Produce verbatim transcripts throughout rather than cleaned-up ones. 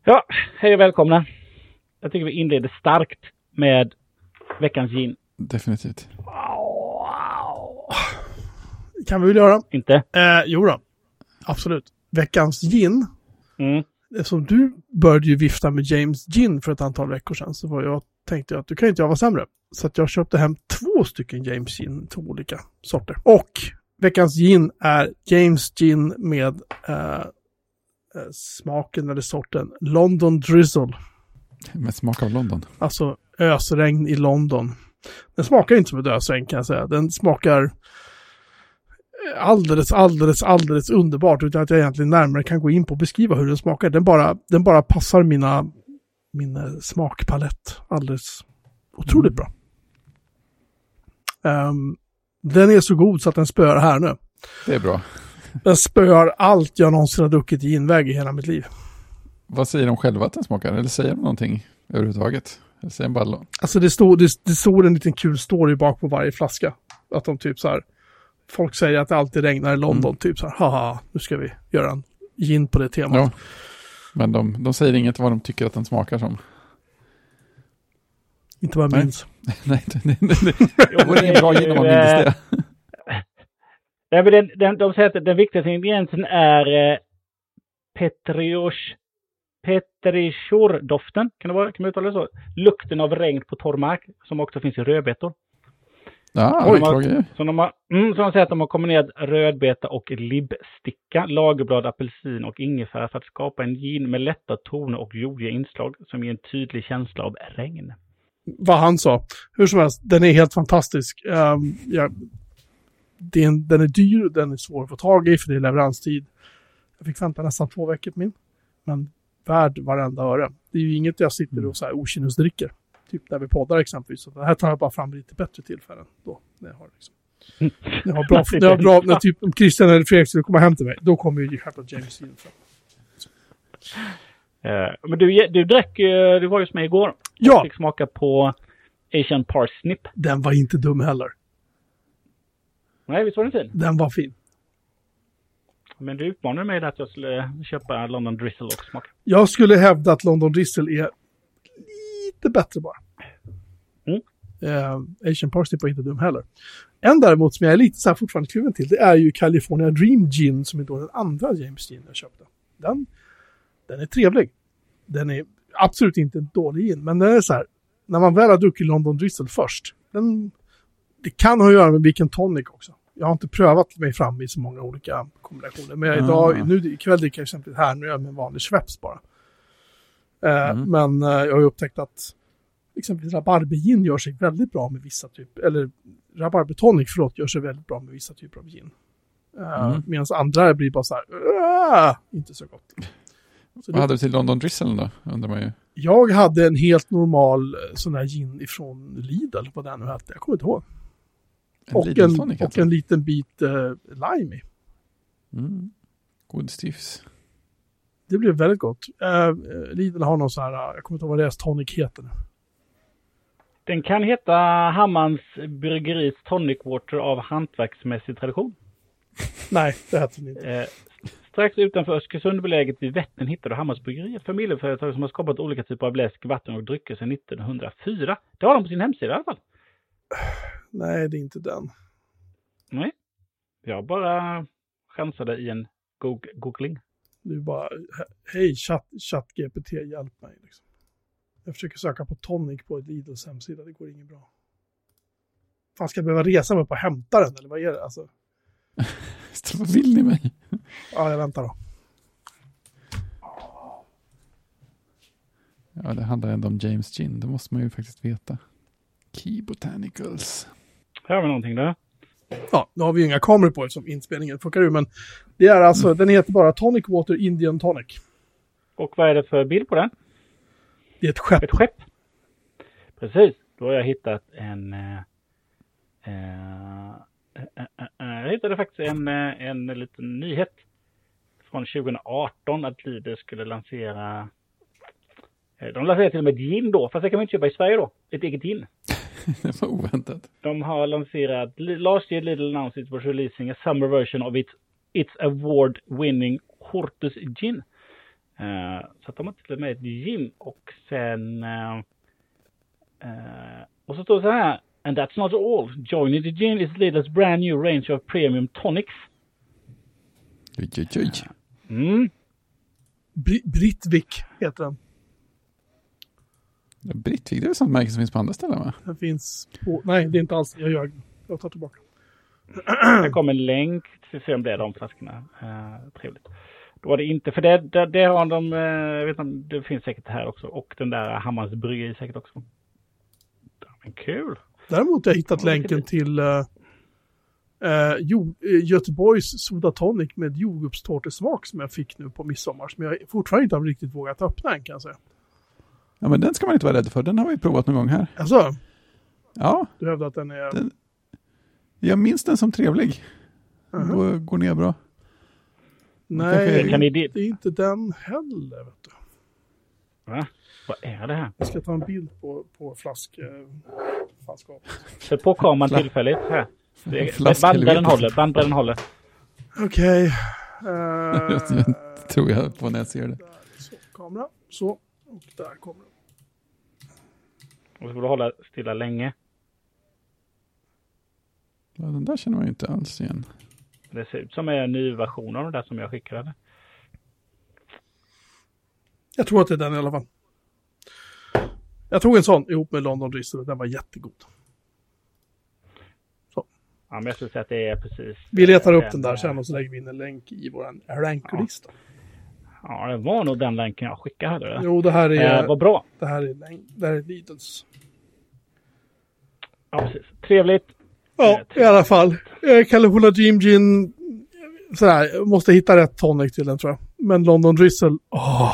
Ja, hej och välkomna. Jag tycker vi inleder starkt med veckans gin. Definitivt. Wow. Kan vi väl göra? Inte? Eh, jo då. Absolut. Veckans gin. Mm. Eftersom du började ju vifta med James Gin för ett antal veckor sedan, så var jag tänkte att du kan inte jag vara sämre. Så att jag köpte hem två stycken James Gin, två olika sorter. Och veckans gin är James Gin med eh, smaken eller sorten London Drizzle. Med smak av London. Alltså ösregn i London. Den smakar inte som ett ösregn, kan jag säga. Den smakar alldeles, alldeles, alldeles underbart, utan att jag egentligen närmare kan gå in på och beskriva hur den smakar. Den bara, den bara passar mina, min smakpalett alldeles otroligt bra. Um, den är så god så att den spöar här nu. Det är bra. Den spöar allt jag någonsin har druckit i inväg i hela mitt liv. Vad säger de själva att den smakar? Eller säger de någonting överhuvudtaget? Eller säger de bara... Alltså det stod, det, det stod en liten kul story bak på varje flaska. Att de typ så här, folk säger att det alltid regnar i London. Mm. Typ så här, haha, nu ska vi göra en gin på det temat. Ja, men de, de säger inget vad de tycker att den smakar som. Inte vad jag minns. Nej, nej, nej. Det var ingen bra gin om man minns det. Nej, men den, den, de säger att den viktigaste ingrediensen är eh, petriors, petrichor-doften. Kan det vara? Kan man uttala det så? Lukten av regn på torr mark, som också finns i rödbetor. Ja, Oj, de har, så de har, mm, så de säger att de har kombinerat rödbeta och libbsticka, lagerblad, apelsin och ingefära för att skapa en gin med lätta toner och jordiga inslag som ger en tydlig känsla av regn. Vad han sa. Hur som helst, den är helt fantastisk. Um, ja, det är en, den är dyr, den är svår att få tag i för det är leveranstid. Jag fick vänta nästan två veckor på min. Men värd varenda öre. Det är ju inget jag sitter och så här okynnesdricker. Typ när vi poddar exempelvis. Så det här tar jag bara fram lite bättre tillfällen. Då, när jag har liksom. När jag har bra, när jag har bra, när typ om Christian eller Fredrik skulle komma hem till mig, då kommer ju själva James in fram. Uh, men du, du drack, uh, du var ju med igår. Ja. Fick smaka på Asian Parsnip. Den var inte dum heller. Nej, visst var den fin? Den var fin. Men du utmanade mig att jag skulle köpa London Drizzle och smaka. Jag skulle hävda att London Drizzle är lite bättre bara. Mm. Uh, Asian Parsnip var inte dum heller. En däremot som jag är lite så här fortfarande kluven till, det är ju California Dream Gin, som är då den andra James Gin jag köpte. Den, den är trevlig. Den är absolut inte en dålig gin, men den är så här, när man väl har druckit London Drizzle först, den, det kan ha att göra med vilken tonic också. Jag har inte prövat mig fram i så många olika kombinationer, men jag, idag, mm. nu ikväll dricker jag exempelvis här nu med en vanlig Schweppes bara. Uh, mm. Men uh, jag har ju upptäckt att exempelvis rabarbergin gör sig väldigt bra med vissa typer, eller rabarbertonic, förlåt, gör sig väldigt bra med vissa typer av gin. Uh, mm. Medan andra blir bara så här, uh, inte så gott. Så vad hade du till London Drizzle då? Undrar man ju. Jag hade en helt normal sån här gin ifrån Lidl, vad det nu hette, jag kommer inte ihåg. En och, en, tonic, och alltså. En liten bit uh, lime i. Mm. God stifs. Det blev väldigt gott. Uh, Lidl har någon så här, jag kommer inte ihåg vad deras tonic heter nu. Den kan heta Hammans Bryggeris Tonic Water av hantverksmässig tradition. Nej, det heter den inte. Eh, strax utanför Östersund beläget vid Vättern hittade Hammars Bryggeri ett familjeföretag som har skapat olika typer av läsk, vatten och drycker sedan nittonhundrafyra. Det har de på sin hemsida i alla fall. Nej, det är inte den. Nej, jag bara chansade i en go- googling. Du bara, hej chatt, chatt G P T, hjälp mig liksom. Jag försöker söka på tonic på ett Lidls hemsida, det går inget bra. Fan, ska jag behöva resa mig upp och hämta den, eller vad är det? Alltså... Vad vill ni mig? Ja, jag väntar då. Ja, det handlar ändå om James Gin, det måste man ju faktiskt veta. Key Botanicals. Här har vi någonting där. Ja, nu har vi ju inga kameror på som inspelningen funkar ur, men det är alltså, mm. den heter bara Tonic Water Indian Tonic. Och vad är det för bild på den? Det är ett skepp. Ett skepp. Precis. Då har jag hittat en... Eh, eh, eh, eh, jag hittade faktiskt en, eh, en liten nyhet från tjugo arton att Lidl skulle lansera... Eh, de lanserade till och med gin då, fast det kan man inte köpa i Sverige då. Ett eget gin. Det var oväntat. De har lanserat... Last year Lidl announced it was releasing a summer version of its, its award-winning Hortus Gin. Uh, så att de har till och med ett gym och sen uh, uh, och så står det så här: and that's not all. Joining the gym is Lidl's brand new range of premium tonics. Oj, oj, oj. Mm. Br- Brittvik heter den. Brittvik, det är väl sånt märke som finns på andra ställen, va? Den finns på... Nej, det är inte alls. Jag gör Jag tar tillbaka. Det kommer en länk till se om det är de flaskorna. Uh, trevligt. Då var det inte, för det, det, det har de, uh, jag vet inte, det finns säkert här också. Och den där Hammars bryggeri säkert också. Men kul. Däremot har jag hittat ja, länken till uh, uh, jo, Göteborgs Soda Tonic med jordgubbstårtesmak som jag fick nu på midsommar. Som jag fortfarande inte har riktigt vågat öppna än, kan jag säga. Ja, men den ska man inte vara rädd för. Den har vi provat någon gång här. Alltså? Ja. Du hävdar att den är... Den... Jag minns den som trevlig. Uh-huh. Går, går ner bra. Nej, kan ni det? det är inte den heller, vet du. Va? Vad är det här? Jag ska ta en bild på, på flask... Eh, fanskap. Sätt på kameran Fla- tillfälligt. Här. Det, Flask- bandbredden håller, bandbredden håller. Okej. Okay. Uh, tror jag på när jag ser det. Där, så, kamera. Så. Och där kommer den. Och så får du hålla stilla länge. Ja, den där känner man ju inte alls igen. Det ser ut som en ny version av den där som jag skickade. Jag tror att det är den i alla fall. Jag tog en sån ihop med London Drizzle och den var jättegod. Så. Ja, men jag skulle säga att det är precis... Vi letar upp den, den där sen och så lägger vi in en länk i vår ranklista. Ja, det var nog den länken jag skickade. Det. Jo, det här är... Eh, vad bra. Det här är, det här är Lidls. Ja, precis. Trevligt. Ja, i alla fall. Eh, California Dream Gin. Sådär, måste hitta rätt tonic till den, tror jag. Men London Drizzle. Åh.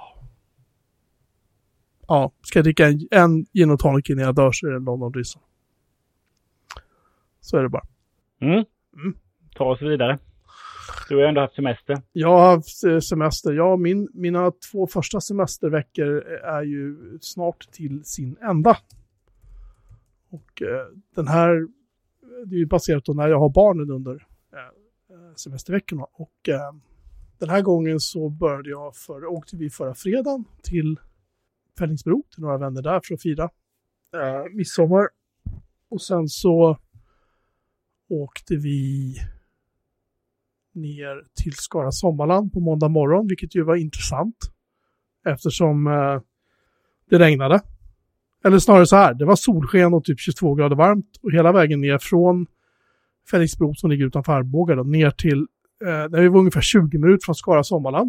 Ja, ska jag dricka en, en gin och tonic innan jag dör så är det London Drizzle. Så är det bara. Mm. Mm. Ta oss vidare. Du har ju ändå haft semester. Jag har haft semester. Ja, min, mina två första semesterveckor är ju snart till sin ända. Och eh, den här, det är ju baserat på när jag har barnen under eh, semesterveckorna. Och eh, den här gången så började jag, för, åkte vi förra fredagen till Fällingsbro, till några vänner där för att fira eh, midsommar. Och sen så åkte vi ner till Skara Sommarland på måndag morgon, vilket ju var intressant eftersom eh, det regnade. Eller snarare så här, det var solsken och typ tjugotvå grader varmt och hela vägen ner från Fällingsbro som ligger utanför Arboga då, ner till, eh, när vi var ungefär tjugo minuter från Skara Sommarland.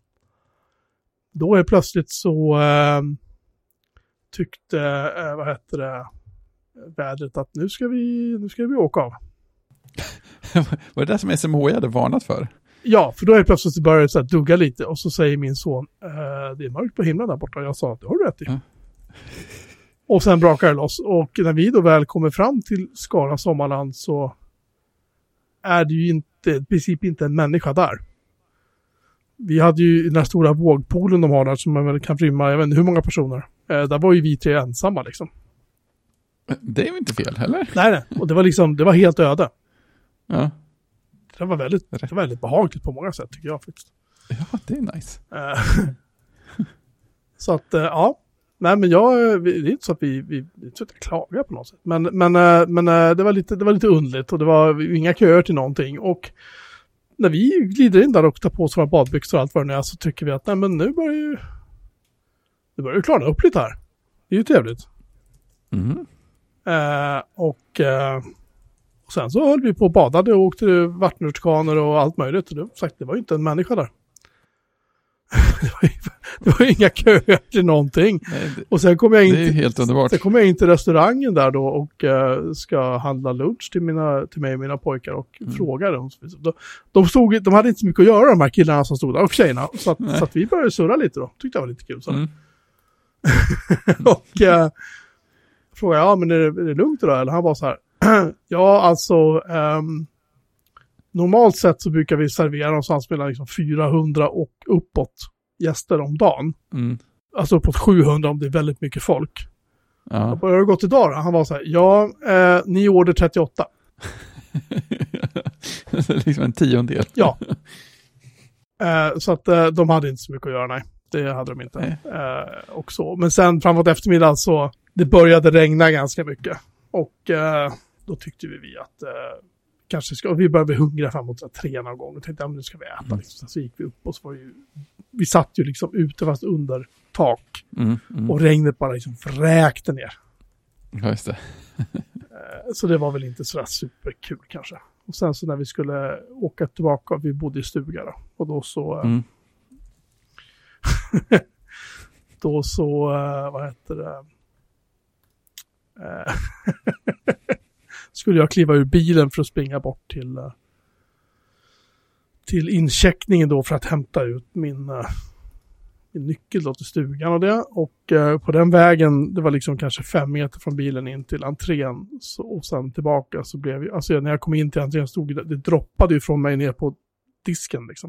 Då är plötsligt så eh, tyckte, eh, vad heter det, vädret att nu ska vi, nu ska vi åka av. Var det där som S M H I hade varnat för? Ja, för då är det plötsligt så börjar det så här dugga lite och så säger min son eh, det är mörkt på himlen där borta. Och jag sa att det har du rätt i. Mm. Och sen brakar det loss. Och när vi då väl kommer fram till Skara Sommarland så är det ju inte, i princip inte en människa där. Vi hade ju den här stora vågpoolen de har där som man väl kan rymma, jag vet inte hur många personer. Eh, där var ju vi tre ensamma liksom. Det är ju inte fel heller. Nej, nej. Och det var liksom, det var helt öde. Ja. Det var väldigt, det var väldigt behagligt på många sätt tycker jag faktiskt. Ja, det är nice. Så att, ja. Nej, men jag, det är inte så att vi, vi, vi inte så att jag klagar på något sätt. Men, men, men det var lite, det var lite underligt och det var inga köer till någonting. Och när vi glider in där och tar på oss våra badbyxor och allt vad det är så tycker vi att nej, men nu börjar ju nu börjar ju klarna upp lite här. Det är ju trevligt. Mm. Eh, och, eh, och sen så höll vi på och badade och åkte vattenrutschkanor och allt möjligt. Och det, sagt, det var ju inte en människa där. det, var ju, det var ju inga köer till någonting. Nej, det, och sen kom jag in det är till, helt underbart. Sen kom jag in till restaurangen där då och uh, ska handla lunch till, mina, till mig och mina pojkar och mm. frågade dem. De, de, stod, de hade inte så mycket att göra, de här killarna som stod där och tjejerna. Så att, så att vi började surra lite då. Tyckte det var lite kul. Så. Mm. och uh, frågade ja men är det, är det lugnt idag? Eller han var så här ja alltså um, normalt sett så brukar vi servera någonstans mellan liksom fyrahundra och uppåt gäster om dagen. Mm. Alltså uppåt sjuhundra om det är väldigt mycket folk. Ja. Vad har det gått idag då? Han var så här, ja, eh, ni order trettioåtta. liksom en tiondel. Ja. Eh, så att eh, de hade inte så mycket att göra, nej. Det hade de inte. Eh, och så. Men sen framåt eftermiddag så det började regna ganska mycket. Och eh, då tyckte vi, vi att eh, kanske ska, vi började hungra framåt tre någon gång och tänkte, ja men nu ska vi äta. Mm. Liksom. Så gick vi upp och så var det ju, vi satt ju liksom ute fast under tak. Mm, mm. Och regnet bara liksom vräkte ner. Ja, just det. Så det var väl inte så superkul kanske. Och sen så när vi skulle åka tillbaka, vi bodde i stuga då. Och då så... Mm. då så, vad heter det? skulle jag kliva ur bilen för att springa bort till till incheckningen då för att hämta ut min, min nyckel då till stugan och det. Och eh, på den vägen, det var liksom kanske fem meter från bilen in till entrén så, och sen tillbaka så blev jag, alltså när jag kom in till entrén stod det, det droppade ju från mig ner på disken liksom.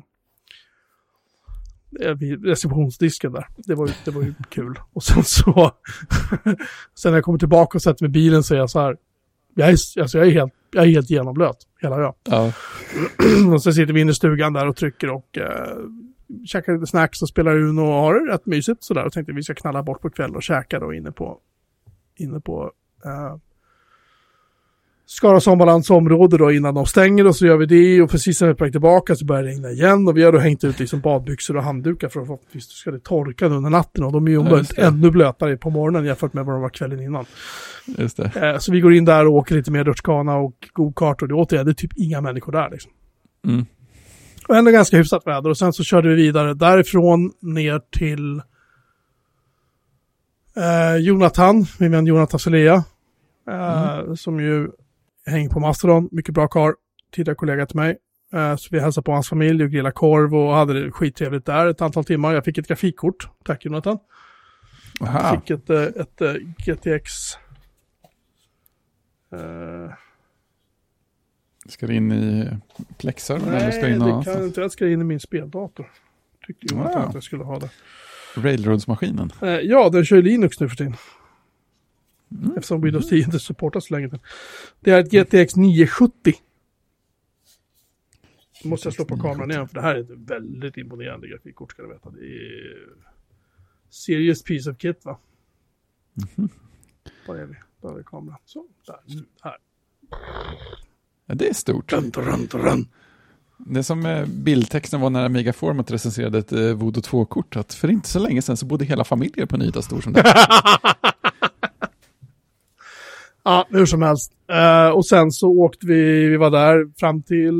Vid receptionsdisken där. Det var ju, det var ju kul. Och sen så sen när jag kommer tillbaka och sätter mig i bilen så är jag så här, jag är, alltså jag är helt jag är helt genomblöt, hela jag. Ja. Och så sitter vi inne i stugan där och trycker och eh, käkar lite snacks och spelar Uno och har det rätt mysigt sådär. Och tänkte vi ska knalla bort på kväll och käka då inne på inne på eh, Skara Sommarlands område då innan de stänger och så gör vi det och precis när vi är på väg tillbaka så börjar det regna igen och vi har då hängt ut liksom badbyxor och handdukar för att förhoppningsvis ska det torka under natten och de är ju ja, ännu blötare på morgonen jämfört med vad de var kvällen innan. Just det. Eh, så vi går in där och åker lite mer rutschkana och go-kart och det återigen, det är typ inga människor där liksom. Mm. Och ändå ganska hyfsat väder och sen så körde vi vidare därifrån ner till eh, Jonathan, min vän Jonathan Selea eh, mm. som ju hänger på Mastodon, mycket bra kar, tidigare kollega till mig. Uh, så vi hälsade på hans familj och grillade korv och hade det skittrevligt där ett antal timmar. Jag fick ett grafikkort, tack Jonathan. Aha. Jag fick ett, ett, ett G T X. Uh... Ska det in i Plexar? Nej, eller ska in det kan inte. Jag ska in i min speldator. Tyckte Jonathan wow. att jag skulle ha det. Railroads-maskinen? Uh, ja, den kör Linux nu för tiden. Mm. Eftersom Windows tio inte supportas så länge. Det är ett G T X nio sjuttio. Nu måste jag slå på kameran igen för det här är ett väldigt imponerande grafikkort ska du veta. Det är serious piece of kit va? Mm-hmm. Var är vi? Där är kameran. Så, där, nu, här. Ja, det är stort. Run, run, run. Det är som eh, bildtexten var när Amiga Format recenserade ett eh, Voodoo två-kort att för inte så länge sedan så bodde hela familjer på en yta stor som det. Ja, hur som helst. Uh, och sen så åkte vi, vi var där fram till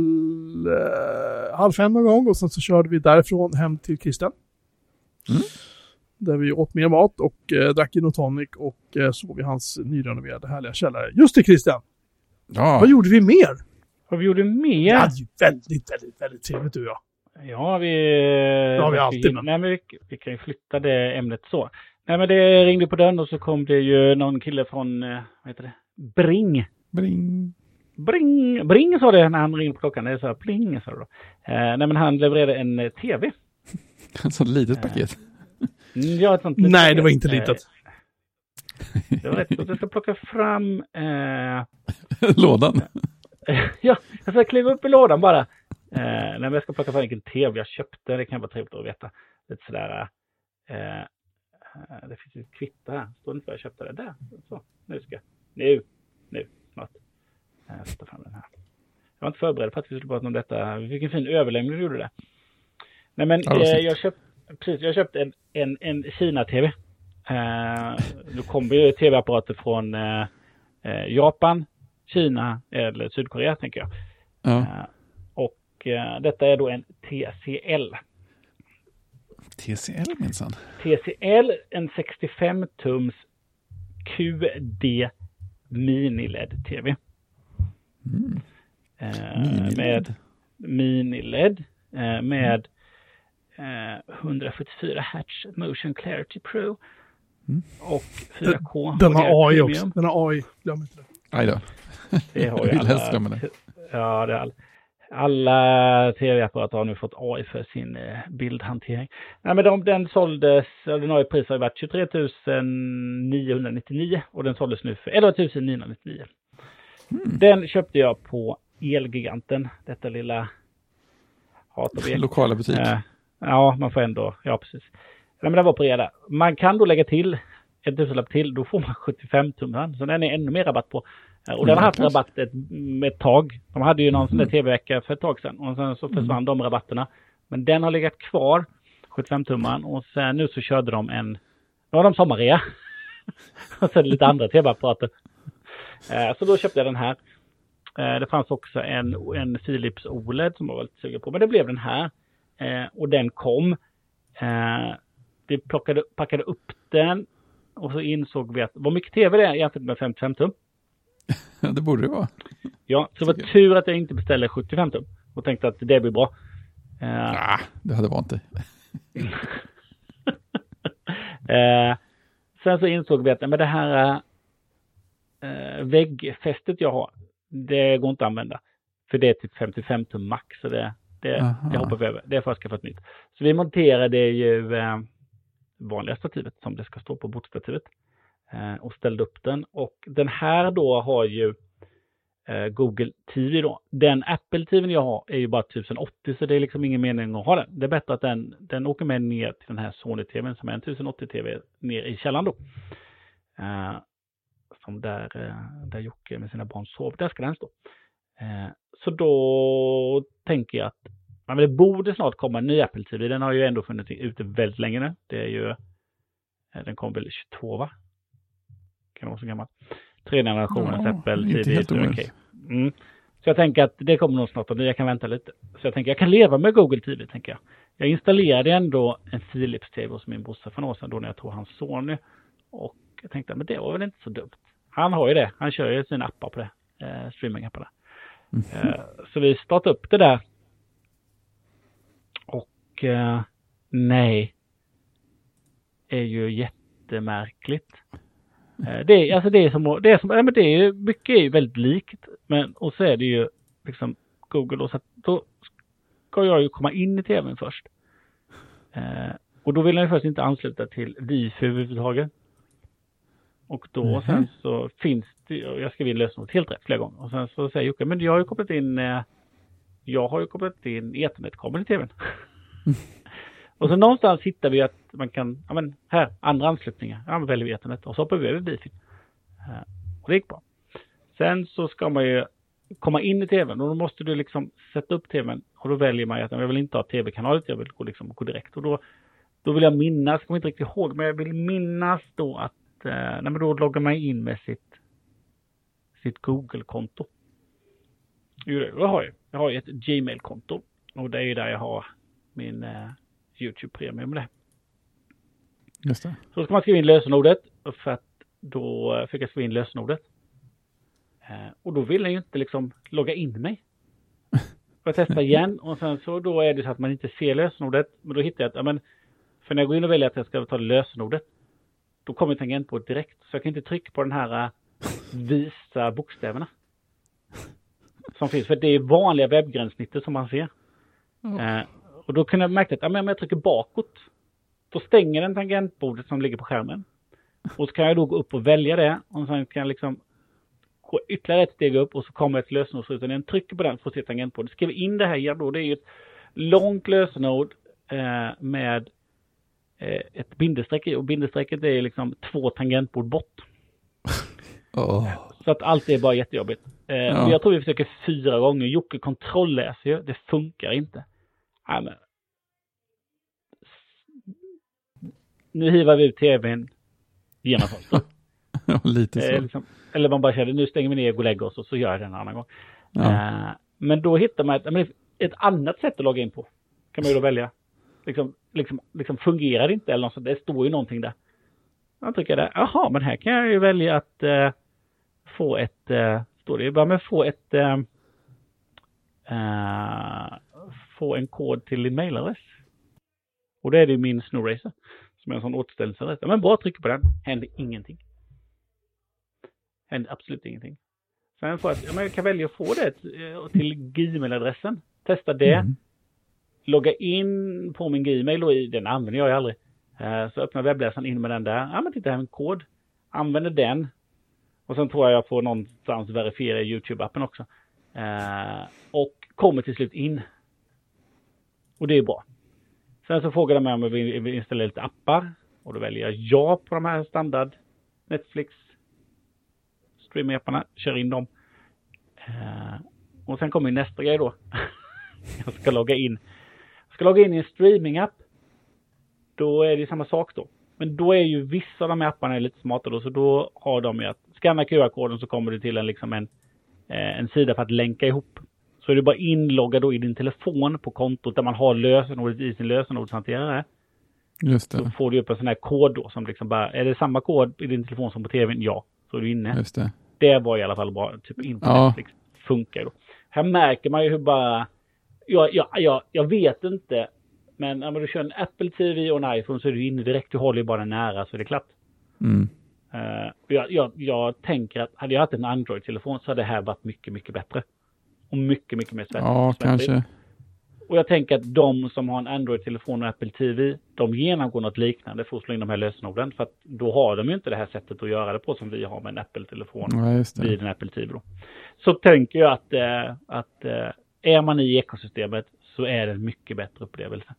uh, halv fem någon gång och sen så körde vi därifrån hem till Christian. Mm. Där vi åt mer mat och uh, drack gin och tonic och uh, sov i hans nyrenoverade härliga källare. Just det Christian! Ja. Vad gjorde vi mer? Vad vi gjorde mer? Ja, väldigt, väldigt, väldigt trevligt du och jag. Ja, vi... Det har vi alltid. Nej, men vi, vi kan ju flytta det ämnet så. Nej, men det ringde på dörren och så kom det ju någon kille från, vad heter det? Bring. Bring. Bring. Bring sa det när han ringde på klockan. Det är så här, pling sa det då. Eh, nej, men han levererade en eh, tv. Ett sånt litet paket. Eh, ja, ett sånt litet nej, paket. Det var inte litet. Eh, det var rätt. Jag ska plocka fram... Eh, lådan. ja, jag ska kliva upp i lådan bara. Eh, nej, men jag ska plocka fram vilken tv jag köpte. Det kan vara trevligt att veta. Lite sådär... Eh, det finns ett kvitta här. Står inte för jag köpte det. Där. Så, nu ska Nu. Nu. Snart. Jag sätter fram den här. Jag var inte förberedd på att vi skulle prata om detta. Vi fick en fin överlämning och gjorde det. Nej men ja, eh, jag köpte precis, jag köpte en, en, en Kina-tv. Eh, nu kommer ju tv-apparater från eh, Japan, Kina eller Sydkorea tänker jag. Ja. Eh, och eh, detta är då en T C L. T C L minsann. T C L, en sextiofem tums Q D mini-L E D-tv. Mm. Eh, mini-L E D. Med mini-L E D eh, med eh, hundrafyrtiofyra hertz Motion Clarity Pro mm. och fyra K. Den, den har A I också. Den har A I. Glöm inte det. Aj då. Det har ju alla. Det. Ja, det är all, alla tv-apparater har nu fått A I för sin eh, bildhantering. Nej, men de, den såldes, den har ju pris har varit tjugotre tusen niohundranittionio och den såldes nu för elva tusen niohundranittionio. Mm. Den köpte jag på Elgiganten, detta lilla Hatar B. Lokala butik. Eh, ja, man får ändå, ja precis. Nej, men det var på det där. Man kan då lägga till en tusenlapp till, då får man sjuttiofem tum. Så den är ännu mer rabatt på. Eh, och den har haft rabatt ett, med ett tag. De hade ju någon sån där tv-vecka för ett tag sedan. Och sen så försvann mm. de rabatterna. Men den har legat kvar, sjuttiofem tumman. Och sen nu så körde de en, då har de sommarrea. Och sen lite andra tv-apparater. Eh, så då köpte jag den här. Eh, det fanns också en, en Philips O L E D som jag var lite sugen på. Men det blev den här. Eh, och den kom. Eh, vi plockade, packade upp den. Och så insåg vi att vad mycket tv det är jämfört med femtiofem tum. Ja, det borde det vara. Ja, så det var tur att jag inte beställde sjuttiofem tum. Och tänkte att det blir bra. Eh, ah, det hade vant dig. eh, sen så insåg vi att men det här eh, väggfästet jag har, det går inte att använda. För det är typ femtiofem tum max. Så det, det, det hoppar vi över. Det är för att skaffa ett nytt. Så vi monterade ju eh, vanliga stativet som det ska stå på bordstativet. Eh, och ställde upp den. Och den här då har ju eh, Google T V då. Den Apple T V:n jag har är ju bara tusen åttio, så det är liksom ingen mening att ha den. Det är bättre att den, den åker med ner till den här Sony T V:n som är en tusen åttio T V ner i källaren då. Eh, som där, eh, där Jocke med sina barn sov. Där ska den stå. Eh, så då tänker jag att men det borde snart komma en ny Apple T V. Den har ju ändå funnits ute väldigt länge nu. Det är ju, den kom väl tjugotvå va? Kan vara så gammal. Tredje generationens ja, Apple T V. Okay. Mm. Så jag tänker att det kommer nog snart och jag kan vänta lite. Så jag tänker jag kan leva med Google T V tänker jag. Jag installerade ändå en Philips T V hos min brorsa för några år sedan då när jag tog hans Sony. Och jag tänkte men det var väl inte så dumt. Han har ju det. Han kör ju sina appar på det. Eh, streaming-appar där. Mm. Eh, så vi startade upp det där. Och eh, nej. Är ju jättemärkligt. Eh, det är alltså det är som det är som ja, men det är mycket är ju väldigt likt men och så är det ju liksom Google och så att då ska jag ju komma in i T V:n först. Eh, och då vill jag först inte ansluta till Wi-Fi överhuvudtaget. Och då mm-hmm. sen så finns det jag ska vi lösa något helt rätt flera gånger och sen så säger Jocke men jag har ju kopplat in eh, jag har ju kopplat in ethernetkabeln i T V:n. Och så någonstans hittar vi att man kan, ja men här, andra anslutningar. Ja men väljer vi ethernet och så hoppar vi över wifi. Och det gick bra. Sen så ska man ju komma in i T V:n och då måste du liksom sätta upp T V:n och då väljer man att jag vill inte ha T V-kanalet, jag vill gå, liksom, gå direkt. Och då, då vill jag minnas, jag kommer inte riktigt ihåg, men jag vill minnas då att eh, nej, men då loggar man in med sitt, sitt Google-konto. Jo, det har jag. Jag har ju ett Gmail-konto och det är ju där jag har min eh, YouTube Premium med det. Just det. Så ska man skriva in lösenordet för att då fick jag skriva in lösenordet. Eh, och då vill jag ju inte liksom logga in mig. Jag testar igen och sen så då är det så att man inte ser lösenordet. Men då hittar jag att, ja men, för när jag går in och väljer att jag ska ta lösenordet, då kommer tangentbordet direkt. Så jag kan inte trycka på den här uh, visa bokstäverna. Som finns, för det är vanliga webbgränssnittet som man ser. Mm. Eh, och då kunde jag märka att ja, men om jag trycker bakåt, då stänger den tangentbordet som ligger på skärmen. Och så kan jag då gå upp och välja det. Och sen kan jag liksom gå ytterligare ett steg upp och så kommer ett lösenordsrutan. Jag trycker på den för att se tangentbordet. Skriver in det här igen då. Det är ju ett långt lösenord eh, med eh, ett bindestreck i. Och bindestrecket är liksom två tangentbord bort. Oh. Så att allt är bara jättejobbigt. Eh, ja. Jag tror vi försöker fyra gånger. Jocke kontrollläser ju. Det funkar inte. Ja, men. Nu hivar vi ut tvn genom fönstret. Ja, lite så. Eh, liksom, eller man bara känner, nu stänger vi ner och går och lägger oss och så gör jag det en annan gång. Ja. Eh, men då hittar man ett, ett annat sätt att logga in på. Kan man ju då välja. Liksom, liksom, liksom fungerar det inte eller något sånt. Det står ju någonting där. Jag tycker det. Jaha, men här kan jag ju välja att eh, få ett, eh, står det ju bara med få ett, eh, eh, få en kod till din mailadress. Och det är det min Snowracer. Som är en sån återställningsadress. Men bara trycka på den. Händer ingenting. Händer absolut ingenting. Sen får jag, ja, men jag kan välja att få det till Gmail-adressen. Testa det. Mm. Logga in på min Gmail och i, den använder jag ju aldrig. Så öppnar webbläsaren in med den där. Ja men titta här en kod. Använder den. Och sen tror jag jag får någonstans verifiera i YouTube-appen också. Och kommer till slut in. Och det är bra. Sen så frågar de mig om jag vill installera lite appar. Och då väljer jag ja på de här standard Netflix streaming-apparna. Kör in dem. Uh, och sen kommer nästa grej då. jag ska logga in. Jag ska logga in i en streaming-app. Då är det samma sak då. Men då är ju vissa av de här apparna lite smarta då. Så då har de ju att scanna Q R-koden så kommer det till en, liksom en, eh, en sida för att länka ihop. Så är det bara inlogga då i din telefon på kontot där man har lösenordet i sin lösenordshanterare. Just det. Så får du upp en sån här kod då som liksom bara, är det samma kod i din telefon som på tvn? Ja, så är du inne. Just det. Det var i alla fall bra, typ inte ja. Netflix funkar då. Här märker man ju hur bara, ja, ja, ja, jag vet inte, men när du kör en Apple T V och en iPhone så är du inne direkt, du håller ju bara nära så är det klart. Mm. Uh, jag, jag, jag tänker att hade jag haft en Android-telefon så hade det här varit mycket, mycket bättre. Och mycket, mycket mer svettigt. Ja, kanske. Och jag tänker att de som har en Android-telefon och Apple T V, de genomgår något liknande för att slå in de här lösenorden. För att då har de ju inte det här sättet att göra det på som vi har med en Apple-telefon ja, vid en Apple T V då. Så tänker jag att, äh, att äh, är man i ekosystemet så är det en mycket bättre upplevelse.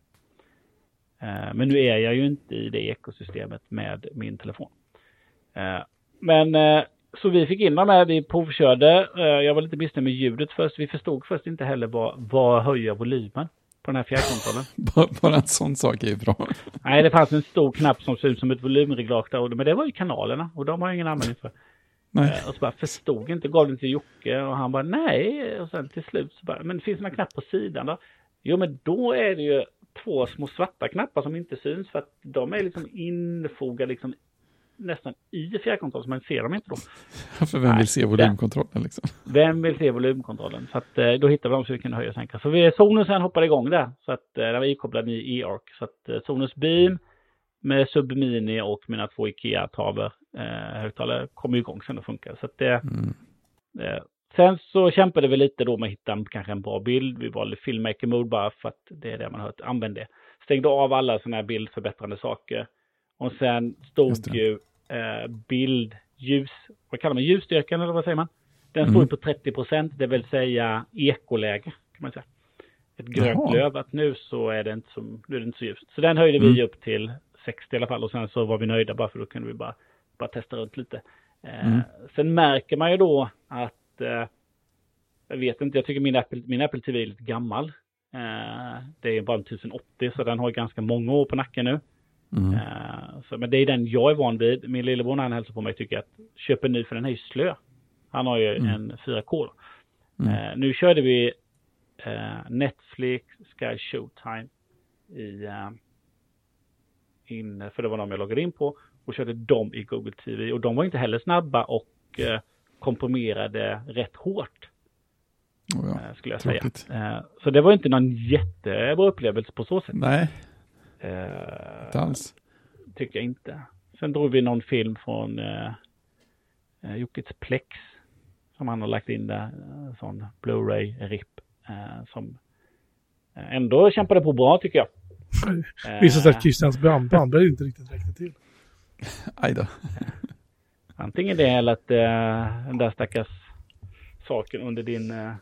Äh, men nu är jag ju inte i det ekosystemet med min telefon. Äh, men... Äh, Så vi fick in dem här, vi provkörde. Jag var lite missnöjd med ljudet först. Vi förstod först inte heller vad, vad höjer volymen på den här fjärrkontrollen. Bara en sån sak är ju bra. Nej, det fanns en stor knapp som såg ut som ett volymreglage där. Men det var ju kanalerna och de har jag ingen användning för. Nej. Och så bara förstod inte, gav den till Jocke och han bara nej. Och sen till slut så bara, men det finns en knapp på sidan då. Jo, men då är det ju två små svarta knappar som inte syns för att de är liksom infogade liksom nästan i fjärrkontrollen så man ser dem inte då. För vem Nej, vill se volymkontrollen liksom? Vem vill se volymkontrollen? Så att då hittar vi dem så vi kan höja och sänka. Så vi Sonus sen hoppade igång där. Så att där var ikopplad i E-Arc. Så att Sonus Beam med Submini och mina två IKEA-tavlor eh, högtalare kommer igång sen och funkar. Så att det mm. eh, sen så kämpade vi lite då med att hitta kanske en bra bild. Vi valde Filmmaker Mode bara för att det är det man har hört. Använd det. Stängde av alla sådana här bildförbättrande saker. Och sen stod ju eh, bild, ljus, vad kallar man, ljusstyrkan eller vad säger man? Den mm. står på trettio procent, det vill säga ekoläge kan man säga. Ett grönt Jaha. löv, att nu så är det inte så, nu är det inte så ljust. Så den höjde mm. vi upp till sextio i alla fall och sen så var vi nöjda bara för då kunde vi bara, bara testa runt lite. Eh, mm. Sen märker man ju då att, eh, jag vet inte, jag tycker min Apple, min Apple T V är lite gammal. Eh, det är bara tusen åttio så den har ganska många år på nacken nu. Mm. Uh, så, men det är den jag är van vid. Min lillebror när han hälsar på mig tycker att köp en ny för den är ju slö. Han har ju mm. en fyra K. Mm. Uh, nu körde vi uh, Netflix, Sky Showtime i, uh, in, för det var de jag loggade in på och körde dem i Google T V och de var inte heller snabba och uh, komprimerade rätt hårt. Oh ja, uh, skulle jag säga. Uh, så det var inte någon jättebra upplevelse på så sätt. Nej. Uh, alls. Tycker jag inte. Sen drog vi någon film från uh, uh, Jockets Plex som han har lagt in där, uh, sån Blu-ray-rip uh, som uh, ändå kämpade på bra tycker jag. Uh, Visst att Christians bandbrand inte riktigt räckte till. Aj då. uh, antingen det eller att uh, den där stackars saken under din uh,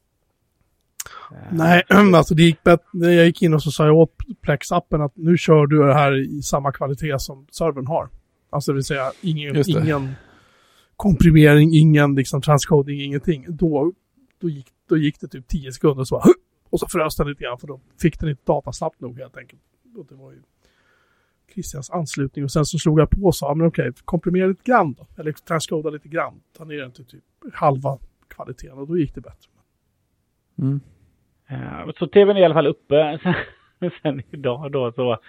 Nej, alltså det gick bättre. Jag gick in och så sa jag åt Plex-appen att nu kör du det här i samma kvalitet som servern har. Alltså det vill säga ingen, ingen komprimering, ingen liksom transcoding, ingenting. Då, då, gick, då gick det typ tio sekunder och så och så frös den lite grann för då fick den inte data snabbt nog helt enkelt. Och det var ju Christians anslutning och sen så slog jag på och sa men okej, komprimera lite grann då. Eller transcoda lite grann. Ta ner den till typ halva kvaliteten och då gick det bättre. Mm. Uh, så tvn är i alla fall uppe. sen, sen idag då så uh,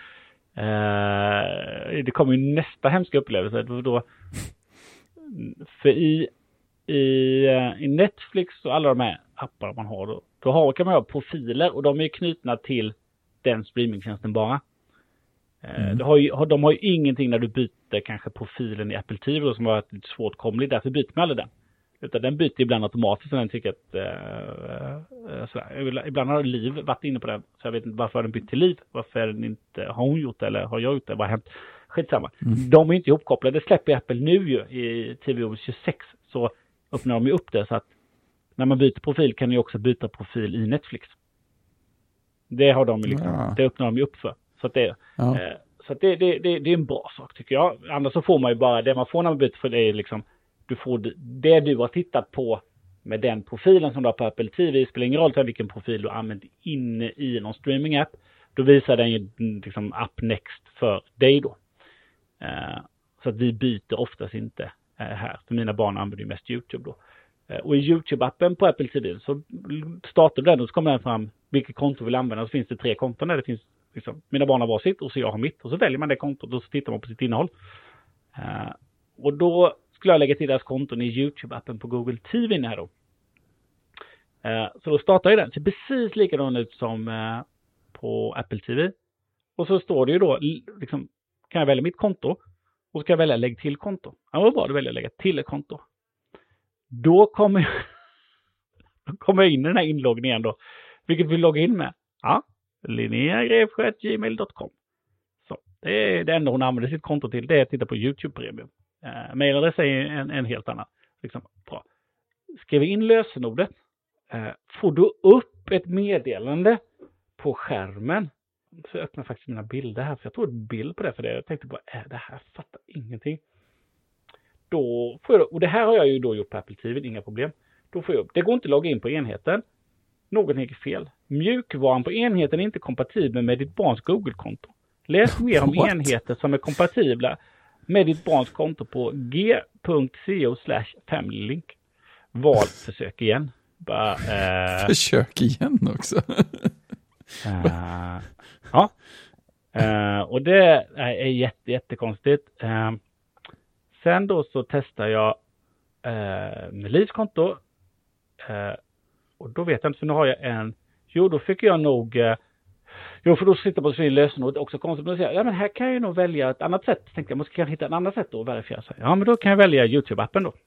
det kommer ju nästa hemska upplevelse då, då för i i, uh, i Netflix och alla de här appar man har då, då har, kan man ha profiler och de är knutna till den streamingtjänsten bara. Uh, mm. de, har ju, de har ju ingenting när du byter kanske profilen i Apple T V då, som har varit lite svårtkomlig, därför byter man aldrig den. Utan den byter ibland automatiskt och den tycker att uh, sådär. Ibland har Liv varit inne på det. Så jag vet inte varför den bytt till Liv. Varför den inte har hon gjort det eller har jag gjort det. Vad har hänt? Skitsamma. Mm. De är inte ihopkopplade. Det släpper Apple nu ju i T V O S tjugosex. Så öppnar de ju upp det så att när man byter profil kan du också byta profil i Netflix. Det har de liksom, Ja. det öppnar de ju upp för. Så att det, Ja. eh, så att det, det, det, det är en bra sak tycker jag. Annars så får man ju bara, det man får när man byter för det är liksom, du får det, det du har tittat på med den profilen som du har på Apple T V. Det spelar ingen roll till vilken profil du använder inne i någon streaming-app. Då visar den ju liksom Up Next för dig då. Eh, så att vi byter oftast inte eh, här. För mina barn använder ju mest YouTube då. Eh, och i YouTube-appen på Apple T V så startar du den och så kommer den fram vilket konto vill använda. Så finns det tre konton där det finns liksom, mina barn har varsitt och så jag har mitt. Och så väljer man det kontot och så tittar man på sitt innehåll. Eh, och då skulle jag lägga till deras konton i YouTube-appen på Google T V här då. Eh, så då startar jag den. Det ser precis likadan ut som eh, på Apple T V. Och så står det ju då, liksom, kan jag välja mitt konto och så kan jag välja lägg till konto. Ja, vad bra, då väljer jag lägga till ett konto. Då kommer jag, då kommer jag in i den här inloggningen då. Vilket vill logga in med? Ja, Linnea Grevsjö at gmail dot com. Så det är det enda hon använder sitt konto till. Det är att titta på YouTube Premium. Eh, mailadress är en, en helt annan. Liksom, bra. Skriv in lösenordet. Eh, får du upp ett meddelande på skärmen. Så jag öppnar faktiskt mina bilder här. För jag tog en bild på det. För det. Jag tänkte bara, är det här? Fattar ingenting. Då får jag, och det här har jag ju då gjort på Apple T V. Inga problem. Då får jag upp. Det går inte att logga in på enheten. Något är fel. Mjukvaran på enheten är inte kompatibel med ditt barns Google-konto. Läs mer om What? enheter som är kompatibla med ditt barns konto på g punkt co slash familylink. Val försök igen. Bara, eh, Försök igen också. Uh, ja. Uh, och det är jätte, jättekonstigt. Uh, sen då så testar jag uh, med Livs konto. Uh, och då vet jag inte, för nu har jag en... Jo, då fick jag nog... Uh, jo, för då sitter på sin lösenord också konstigt. Och säger, ja, men här kan jag nog välja ett annat sätt. Tänkte jag, måste kanske hitta ett annat sätt då att verifiera sig. Ja, men då kan jag välja YouTube-appen då.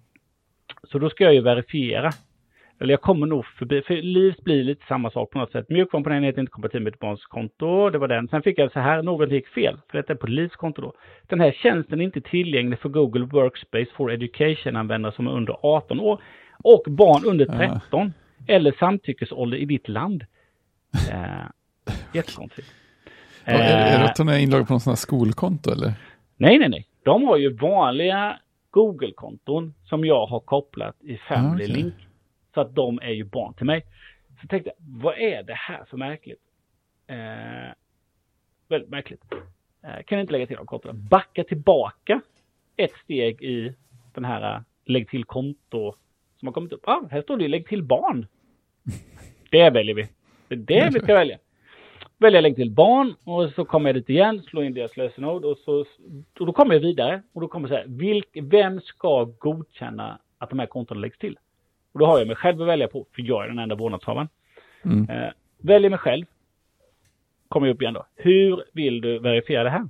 Så då ska jag ju verifiera. Eller jag kommer nog förbi, för Livs blir lite samma sak på något sätt. Mjukvaran på den är inte kompatibel med ett barns konto. Det var den. Sen fick jag så här, något gick fel. För detta är på Livs konto då. Den här tjänsten är inte tillgänglig för Google Workspace for Education-användare som är under arton år. Och barn under tretton. Ja. Eller samtyckesålder i ditt land. Eh, jättekonstigt. Ja, är, är det att hon är inlogg på någon sån här skolkonto eller? Nej, nej, nej. De har ju vanliga Google-konton som jag har kopplat i Family Link. Okay. Så att de är ju barn till mig. Så jag tänkte, vad är det här för märkligt? Eh, väldigt märkligt. Eh, kan jag inte lägga till de kontona. Backa tillbaka ett steg i den här uh, lägg till konto som har kommit upp. Ah, här står det lägg till barn. Det väljer vi. Det är det vi ska välja. Välja lägg till barn och så kommer jag dit igen, slår in deras lösenord och, så, och då kommer jag vidare och då kommer jag säga, vilk, vem ska godkänna att de här kontona läggs till? Och då har jag mig själv att välja på, för jag är den enda vårdnadshavaren. Mm. Eh, väljer mig själv. Kommer jag upp igen då. Hur vill du verifiera det här?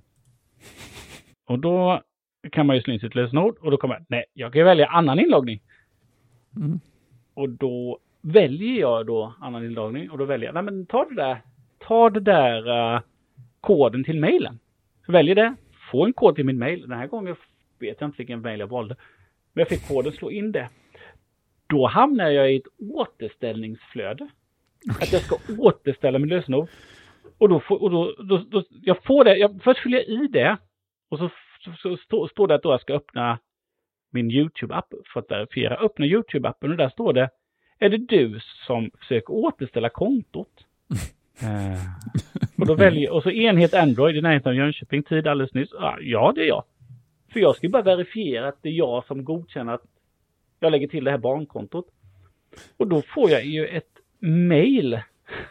Och då kan man ju slå in sitt lösenord. Och då kommer jag, nej, jag kan välja annan inloggning. Mm. Och då väljer jag då annan inloggning. Och då väljer jag, nej men ta det där. Ta det där uh, koden till mejlen. Så väljer det. Få en kod till min mejl. Den här gången vet jag inte vilken mejl jag valde. Men jag fick koden, slå in det. Då hamnar jag i ett återställningsflöde. Okay. Att jag ska återställa min lösenord. Och då får, och då, då, då, jag får det. Jag, först fyller jag i det. Och så, så, så stå, står det att då jag ska öppna min YouTube-app för att verifiera. Öppna YouTube-appen och där står det. Är det du som försöker återställa kontot? uh, och då väljer och så enhet Android i närheten av Jönköping tid alldeles nyss. Ah, ja, det är jag. För jag ska bara verifiera att det är jag som godkänner att jag lägger till det här barnkontot. Och då får jag ju ett mejl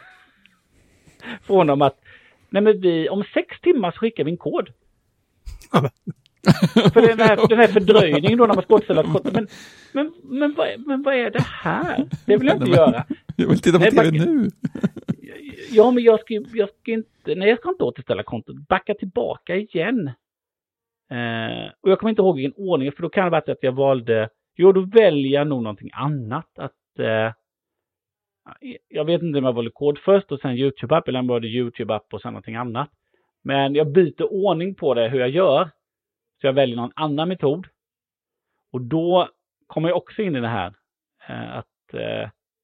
från dem att nej men vi, om sex timmar så skickar vi en kod. För den här, den här fördröjningen då när man ska återställa kontot. Men, men, men, vad, men vad är det här? Det vill jag inte göra. Jag vill titta på nej, T V nu. Ja, men jag ska, jag ska inte, nej jag ska inte återställa kontot. Backa tillbaka igen. Uh, och jag kommer inte ihåg vilken ordning, för då kan det vara att jag valde. Jo, då väljer jag nog någonting annat. Att, eh, jag vet inte om jag valde kod först och sen YouTube-app. Eller om jag valde YouTube-app och sen någonting annat. Men jag byter ordning på det hur jag gör. Så jag väljer någon annan metod. Och då kommer jag också in i det här. Eh, att eh,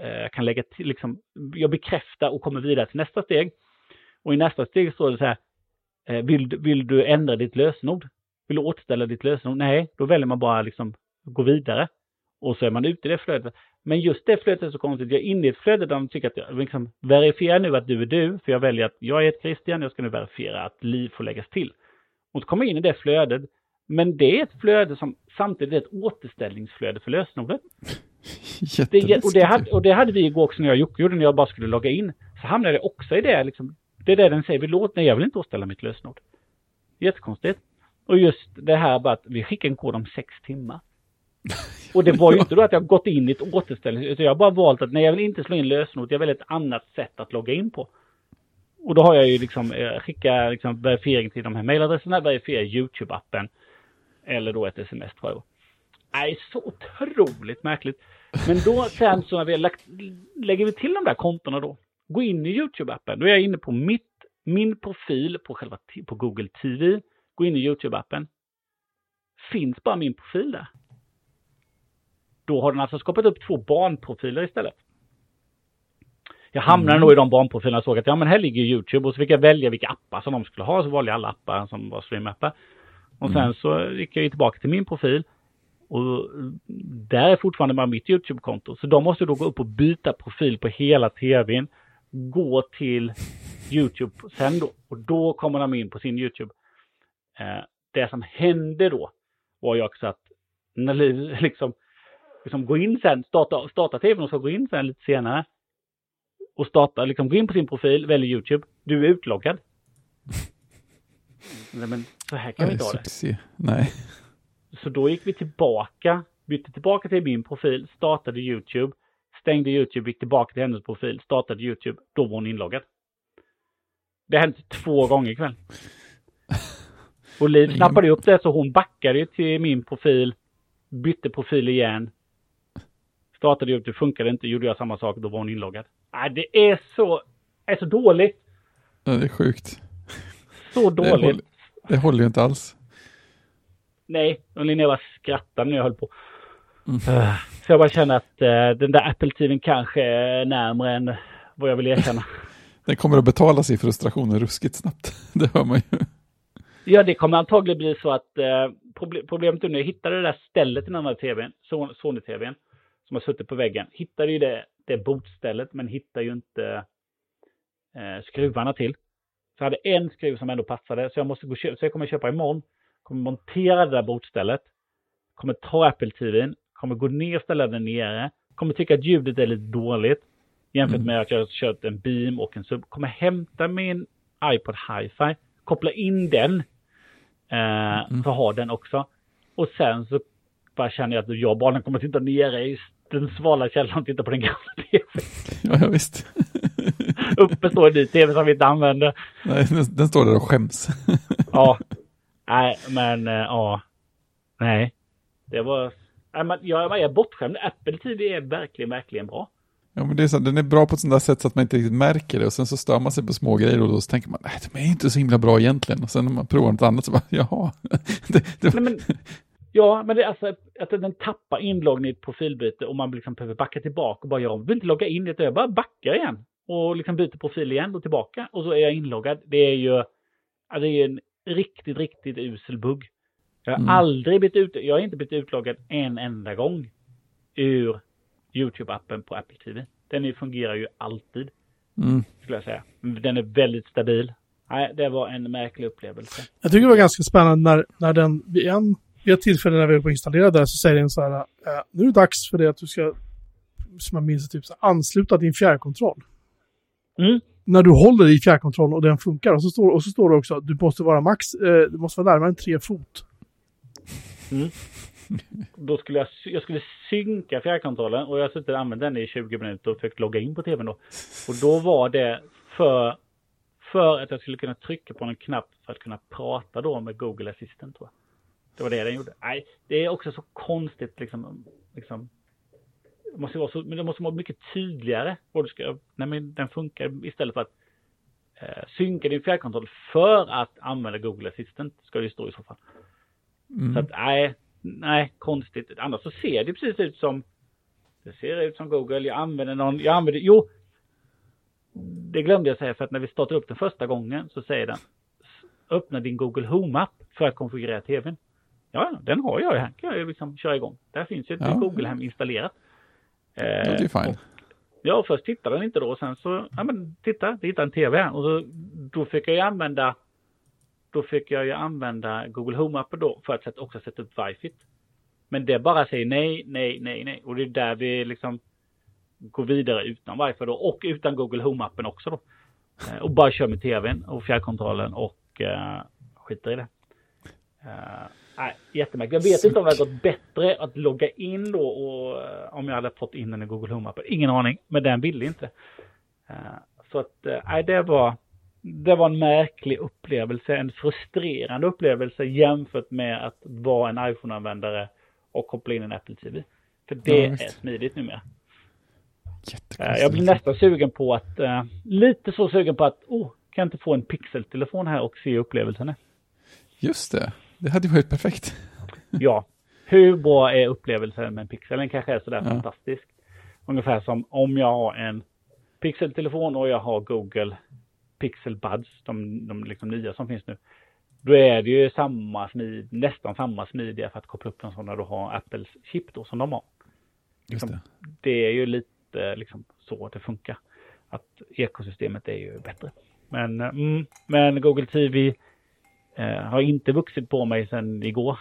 jag kan lägga till, liksom, jag bekräftar och kommer vidare till nästa steg. Och i nästa steg står det så här, vill, vill du ändra ditt lösenord? Vill du återställa ditt lösenord? Nej, då väljer man bara liksom gå vidare. Och så är man ute i det flödet. Men just det flödet är så konstigt. Jag är inne i ett flöde där de tycker att jag liksom verifierar nu att du är du. För jag väljer att jag är ett Christian. Jag ska nu verifiera att liv får läggas till. Och så kommer jag in i det flödet. Men det är ett flöde som samtidigt är ett återställningsflöde för lösenordet. Det, och, det hade, och det hade vi igår också när jag gjorde när jag bara skulle logga in. Så hamnade jag också i det. Liksom, det är det den säger. Vi låt, nej, jag vill inte återställa mitt lösenord. Jättekonstigt. Och just det här bara att vi skickar en kod om sex timmar. Och det var ju inte då att jag gått in i ett återställning, utan jag har bara valt att nej, jag vill inte slå in lösenord, jag vill ett annat sätt att logga in på. Och då har jag ju liksom skickat liksom verifiering till de här mailadresserna, verifiera YouTube-appen eller då ett sms tror jag. Nej, så otroligt märkligt. Men då sen så när vi har lagt, lägger vi till de där kontona då, gå in i YouTube-appen, då är jag inne på mitt, min profil på själva på Google T V, gå in i YouTube-appen, finns bara min profil där. Då har den alltså skapat upp två barnprofiler istället. Jag hamnade mm. nog i de barnprofilerna och såg att ja, men här ligger YouTube. Och så fick jag välja vilka appar som de skulle ha. Så valde jag alla appar som var streamappar. Och sen mm. så gick jag tillbaka till min profil. Och där är fortfarande bara mitt YouTube-konto. Så de måste då gå upp och byta profil på hela tvn. Gå till YouTube sen då. Och då kommer de in på sin YouTube. Eh, det som hände då var ju också att när Liv liksom liksom gå in sen, starta, starta tvn och så gå in sen lite senare och starta, liksom gå in på sin profil, välj YouTube, du är utloggad. Nej, men så här kan vi inte ha det. Nej. Så då gick vi tillbaka, bytte tillbaka till min profil, startade YouTube, stängde YouTube, gick tillbaka till hennes profil, startade YouTube, då var hon inloggad. Det hände två gånger ikväll. Och Liv snappade upp det så hon backade till min profil, bytte profil igen. Startade YouTube, funkade inte, gjorde jag samma sak, då var hon inloggad. Nej, det är så, är så dåligt. Ja, det är sjukt. Så dåligt. Det håller, det håller ju inte alls. Nej, och Linnea var skrattade när jag höll på. Mm. Uh, så jag bara känner att uh, den där Apple T V:n kanske är närmare än vad jag vill erkänna. Den kommer att betala sig frustrationen ruskigt snabbt. Det hör man ju. Ja, det kommer antagligen bli så att uh, problem, problemet är när jag hittade det där stället i den andra tvn, Sony-T V:n, som har suttit på väggen. Hittade ju det, det botstället, men hittar ju inte eh, skruvarna till. Så jag hade en skruv som ändå passade, så jag måste gå köpa, så jag kommer köpa imorgon. Kommer montera det där botstället. Kommer ta Apple T V:n. Kommer gå ner och ställa den nere. Kommer tycka att ljudet är lite dåligt. Jämfört med att jag har kört en Beam och en Sub. Kommer hämta min iPod Hi-Fi. Koppla in den. Eh, mm. Så har den också. Och sen så bara känner jag att jag bara kommer titta nere i den svala källan och titta på den gamla T V:n. Ja, ja visst. Uppe står en ny T V som vi inte använder. Nej, den, den står där och skäms. Ja. Nej, men äh, ja. Nej. Det var... Nej, man, jag är bortskämd. Apple T V är verkligen, verkligen bra. Ja, men det är så, den är bra på ett sånt där sätt så att man inte riktigt märker det. Och sen så stör man sig på små grejer och då så tänker man, nej, de är inte så himla bra egentligen. Och sen när man provar något annat så bara, jaha. det, det var... Nej, men... Ja, men det är alltså att den tappar inloggning i ett profilbyte och man liksom behöver backa tillbaka och bara, jag vill inte logga in det, jag bara backar igen och liksom byter profil igen och tillbaka och så är jag inloggad. Det är ju alltså det är en riktigt, riktigt usel bugg. Jag har mm. aldrig blivit ut, jag har inte blivit utloggad en enda gång ur YouTube-appen på Apple T V. Den fungerar ju alltid, mm. skulle jag säga. Den är väldigt stabil. Nej, det var en märklig upplevelse. Jag tycker det var ganska spännande när, när den vid en vid ett tillfälle när vi höll på att installera där så säger den så här, äh, nu är det dags för det att du ska, som jag minns, typ så här, ansluta din fjärrkontroll. Mm. När du håller i fjärrkontrollen och den funkar. Och så står, och så står det också att du måste vara max, eh, du måste vara närmare än tre fot. Mm. Då skulle jag, jag skulle synka fjärrkontrollen och jag suttit och använt den i tjugo minuter och försökt logga in på tvn då. Och då var det för, för att jag skulle kunna trycka på en knapp för att kunna prata då med Google Assistant, tror jag. Det var det den gjorde. Nej, det är också så konstigt liksom, liksom det måste vara så, men det måste vara mycket tydligare vad du ska, nej, men den funkar istället för att eh, synka din fjärrkontroll för att använda Google Assistant ska det stå i så fall. Mm. Så att nej, nej, konstigt. Annars så ser det precis ut som Det ser ut som Google. Jag använder någon, jag använder, jo, det glömde jag säga för att när vi startar upp den första gången så säger den öppna din Google Home-app för att konfigurera tvn. Ja, den har jag ju här. Kan jag liksom köra igång. Där finns ju ett ja. Google Hem installerat. Eh, det är ju fine. Ja, först tittade den inte då. Sen så, ja men titta, det hittar en tv här. Och så, då fick jag ju använda då fick jag ju använda Google Home-appen då för att också sätta upp Wi-Fi. Men det bara säger nej, nej, nej, nej. Och det är där vi liksom går vidare utan Wi-Fi då. Och utan Google Home-appen också då. Och bara kör med tvn och fjärrkontrollen och uh, skiter i det. Uh, nej, jättemärkligt. Jag vet inte om det hade gått bättre att logga in då och uh, om jag hade fått in den i Google Home-appen. Ingen aning, men den ville inte. Uh, så att, nej, uh, det var det var en märklig upplevelse, en frustrerande upplevelse jämfört med att vara en iPhone-användare och koppla in en Apple T V. För det ja, är smidigt numera. Uh, jag blir nästan sugen på att, uh, lite så sugen på att, oh, kan jag inte få en pixeltelefon här och se upplevelsen? Just det, det hade ju varit perfekt. Ja, hur bra är upplevelsen med en pixel? Den kanske är sådär ja. fantastisk. Ungefär som om jag har en pixeltelefon och jag har Google Pixel Buds, de, de liksom nya som finns nu. Då är det ju samma smid, nästan samma smidiga för att koppla upp en sån när du har Apples chip då som de har. Liksom, det. det är ju lite liksom så det funkar. Att ekosystemet är ju bättre. Men, mm, men Google T V eh, har inte vuxit på mig sedan igår.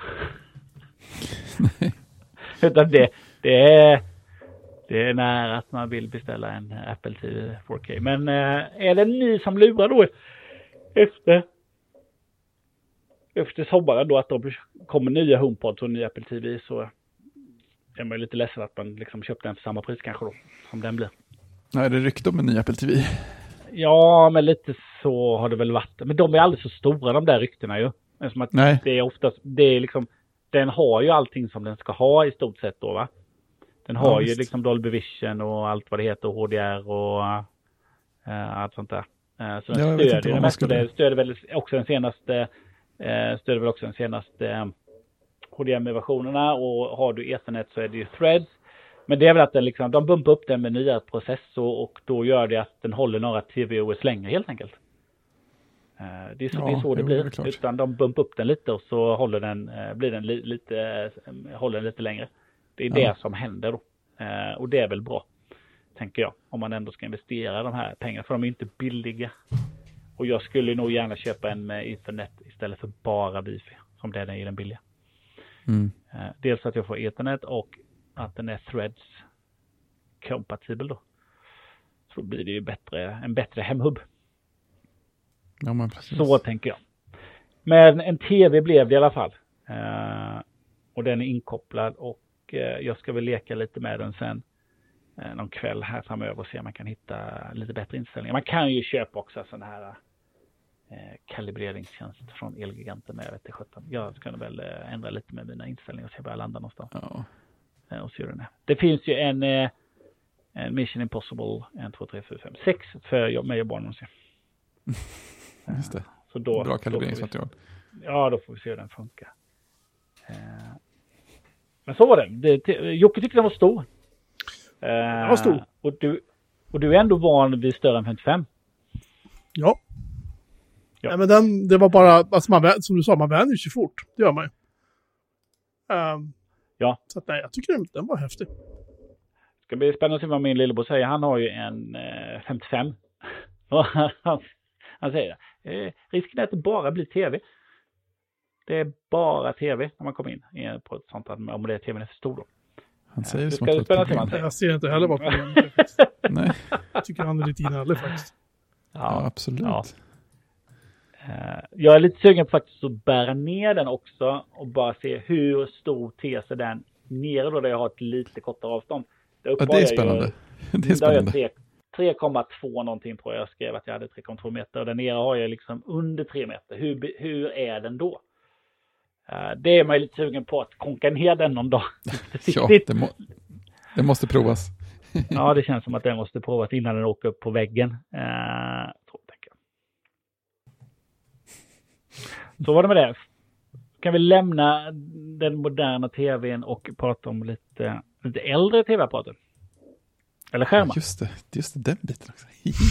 Utan det, det är det är nära att man vill beställa en Apple T V four K. Men eh, är det ni som lurar då efter efter sommaren då att det kommer nya HomePods och nya Apple T V, så är man lite ledsen att man liksom köpte den för samma pris kanske då som den blir. Nej, det rykte om en ny Apple T V. Ja, men lite så har det väl varit. Men de är aldrig så stora, de där ryktena ju. Som att Nej. Det är oftast, det är liksom, den har ju allting som den ska ha i stort sett då, va? Den har ja, ju liksom Dolby Vision och allt vad det heter, och H D R och uh, allt sånt där. Uh, så den ja, stödjer det mest, och det stödjer väl också den senaste uh, stödjer väl också den senaste uh, H D M-versionerna, och har du Ethernet så är det ju Threads. Men det är väl att den liksom, de bumpar upp den med nya processor, och då gör det att den håller några T V O S längre helt enkelt. Uh, det är så ja, det, är så det blir. Det utan de bumpar upp den lite och så håller den, uh, blir den li- lite, uh, håller den lite längre. Det är ja. det som händer då. Uh, och det är väl bra, tänker jag. Om man ändå ska investera de här pengarna. För de är inte billiga. Och jag skulle nog gärna köpa en med Ethernet istället för bara Wi-Fi. Som det är i den billiga. Mm. Uh, dels att jag får Ethernet och att den är Threads kompatibel då. Så då blir det ju bättre, en bättre hemhub. Ja, men precis. Så tänker jag. Men en T V blev det i alla fall. Uh, och den är inkopplad, och uh, jag ska väl leka lite med den sen uh, någon kväll här framöver och se om man kan hitta lite bättre inställningar. Man kan ju köpa också sån här uh, kalibreringstjänst från Elgiganten, men jag vet inte sjutton. Jag ska väl uh, ändra lite med mina inställningar och se var jag landar någonstans. Ja. Uh, och se den. Det finns ju en, uh, en Mission Impossible ett, två, tre, fyra, fem, sex för mig och barnen att se. Just det. Så då, bra kalibreringsmaterial. Ja, då får vi se hur den funkar. Uh, men så var det. det t- Jocke tyckte den var stor. Uh, den var stor. Och du, och du är ändå van vid större än femtiofem. Ja. ja. Nej, men den, det var bara, alltså man, som du sa, man vänjer sig fort. Det gör man ju. Um, ja. Så att, nej, jag tycker den, den var häftig. Det ska bli spännande att se vad min lillebror säger. Han har ju en uh, femtiofem. Han säger eh, risken är att det bara blir tv. Det är bara tv när man kommer in på ett sånt, om det är tvn är för stor då. Han säger det som att det problem. Jag ser inte heller vad problemet är. Nej. Jag tycker han är lite inällig faktiskt. Ja, ja absolut. Ja. Uh, jag är lite sugen på faktiskt att bära ner den också och bara se hur stor ter sig den nere då, där jag har ett lite kortare avstånd. Ja, det är spännande. Ju, det är spännande. tre komma två någonting tror jag. Jag skrev att jag hade tre komma två meter. Och där nere har jag liksom under tre meter. Hur, hur är den då? Uh, det är man lite sugen på att konka ner den någon dag. Ja, det, må, det måste provas. Ja, det känns som att den måste provas innan den åker upp på väggen. Uh, så, tänker jag. Så var det med det. Kan vi lämna den moderna tvn och prata om lite, lite äldre tv-apparater? Eller skärmar. Just det, just det, den biten också.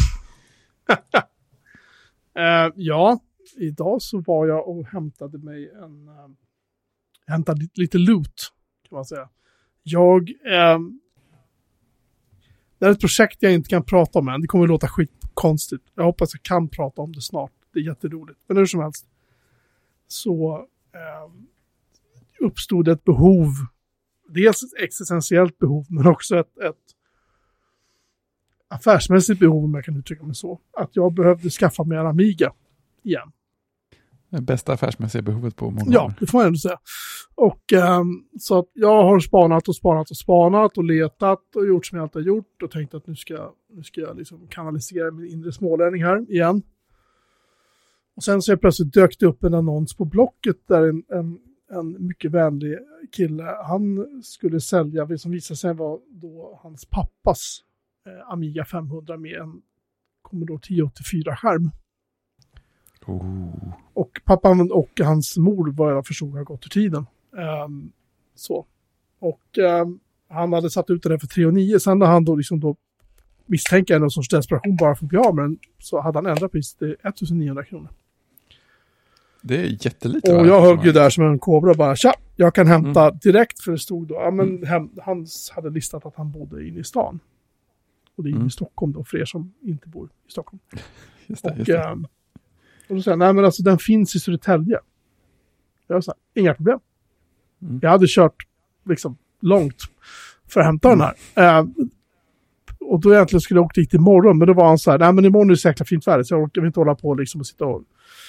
uh, ja, idag så var jag och hämtade mig en... Uh, hämtade lite, lite loot, kan man säga. Jag... Uh, det är ett projekt jag inte kan prata om än. Det kommer att låta skitkonstigt. Jag hoppas jag kan prata om det snart. Det är jätteroligt. Men hur som helst så uh, uppstod ett behov. Dels ett existentiellt behov, men också ett, ett affärsmässigt behov, om jag kan uttrycka mig så. Att jag behövde skaffa mig en Amiga igen. Det bästa affärsmässiga behovet på många Ja, år. det får man ändå säga. Och um, så att jag har spanat och spanat och spanat och letat och gjort som jag alltid har gjort och tänkt att nu ska, nu ska jag liksom kanalisera min inre smålänning här igen. Och sen så är plötsligt dök det upp en annons på Blocket där en, en, en mycket vänlig kille, han skulle sälja det som visade sig vara då hans pappas eh, Amiga femhundra med en Commodore tio åttiofyra-skärm. Oh. Och pappan och hans mor var jag förstod har gått ur tiden. Um, så. Och um, han hade satt ut det där för tre och nio. Sen när han då liksom då misstänker någon sorts desperation bara för att bli av med den, så hade han ändrat pris till ettusenniohundra kronor. Det är jättelite. Och jag högg ju där som en kobra och bara, tja, jag kan hämta mm. direkt, för det stod då, ja men mm. hem, han hade listat att han bodde inne i stan. Och det är mm. i Stockholm då, för er som inte bor i Stockholm. Just det, och, just det. Um, och då säger jag, nej men alltså den finns i Södertälje. Jag sa, inga problem. Mm. Jag hade kört liksom långt för att hämta mm. den här. Uh, och då egentligen skulle jag åka dit imorgon, men då var han så här, nej men imorgon är det säkert fint väder, så jag orkar inte hålla på liksom och sitta och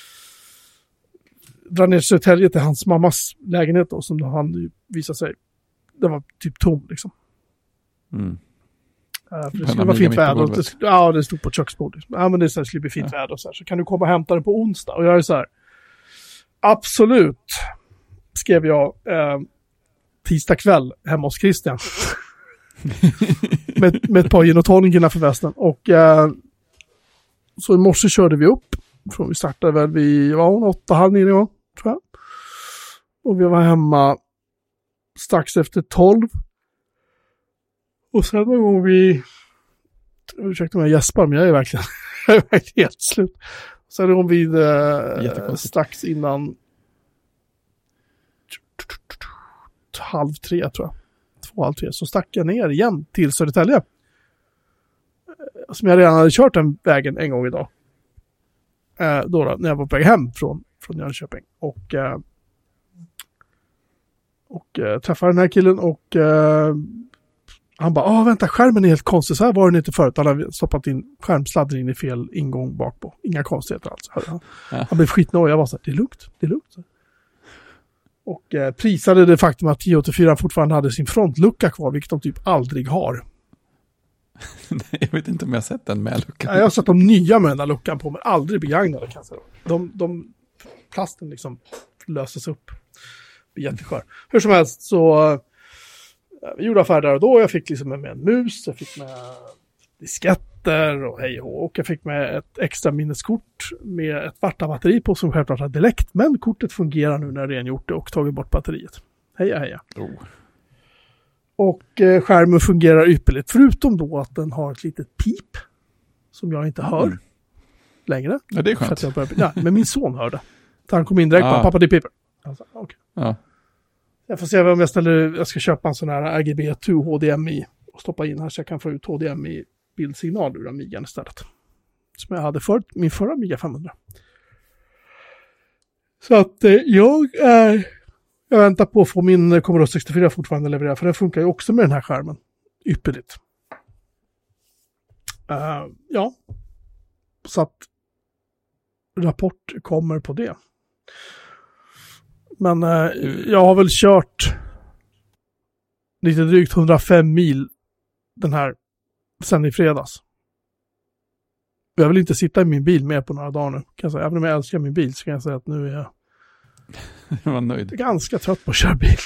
dra ner Södertälje till hans mammas lägenhet då, som han visade sig, det var typ tom liksom. Mm. Uh, för det skulle vara fint väder. Och det, ja, det stod på köksbordet. Liksom. Ja, men det skulle bli fint ja. väder och så här. Så kan du komma och hämta det på onsdag? Och jag är så här, absolut, skrev jag eh, tisdag kväll hemma hos Christian. med, med ett par gin och tonic innanför västen. Och eh, så i morse körde vi upp. Från vi startade väl vid ja, åtta, halv nio gång, tror jag. Och vi var hemma strax efter tolv. Och sen någon gång vi... Ursäkta mig, jag gäspar, men jag är verkligen, jag är verkligen helt slut. Sen någon vid eh, strax innan halv tre, tror jag. Två, halv tre. Så stack jag ner igen till Södertälje. Som jag redan hade kört den vägen en gång idag. Eh, då, då när jag var på väg hem från, från Jönköping. Och, eh, och eh, träffade den här killen och eh, han bara, ah vänta, skärmen är helt konstig. Så här var den inte förut. Han hade stoppat in skärmsladden in i fel ingång bak på. Inga konstigheter alls. Han, ja. han blev skitnöjd. Jag var så här, det är lugnt, det är lugnt. Och eh, prisade det faktum att tio åttiofyra fortfarande hade sin frontlucka kvar, vilket de typ aldrig har. Jag vet inte om jag har sett den med luckan. Jag har sett de nya med den där luckan på, men aldrig begagnade kan jag säga. De, de, plasten liksom löses upp. Det blir jätteskör. Hur som helst så vi gjorde affär där och då. Jag fick liksom med en mus, jag fick med disketter och hej och, och jag fick med ett extra minneskort med ett Varta-batteri på som självklart har direkt, men kortet fungerar nu när jag rengjort det och tagit bort batteriet. Heja, heja. Oh. Och eh, skärmen fungerar ypperligt, förutom då att den har ett litet pip som jag inte hör mm. längre. Ja, det är skönt. Jag börjar, ja, men min son hörde. Så han kom in direkt och ah. pappa, det piper. Alltså, okay. Ja. Jag får se om jag ställer, jag ska köpa en sån här R G B två H D M I och stoppa in här så jag kan få ut H D M I bildsignal ur Amigan istället. Som jag hade förut, min förra Amiga femhundra. Så att eh, jag är, jag väntar på att få min Commodore sextiofyra fortfarande leverera, för den funkar ju också med den här skärmen. Ypperligt. Uh, ja. Så att rapport kommer på det. Men eh, jag har väl kört lite drygt hundrafem mil den här sen i fredags. Jag vill inte sitta i min bil mer på några dagar nu. Kan jag säga. Även om jag älskar min bil så kan jag säga att nu är jag, jag var nöjd. ganska trött på att köra bil.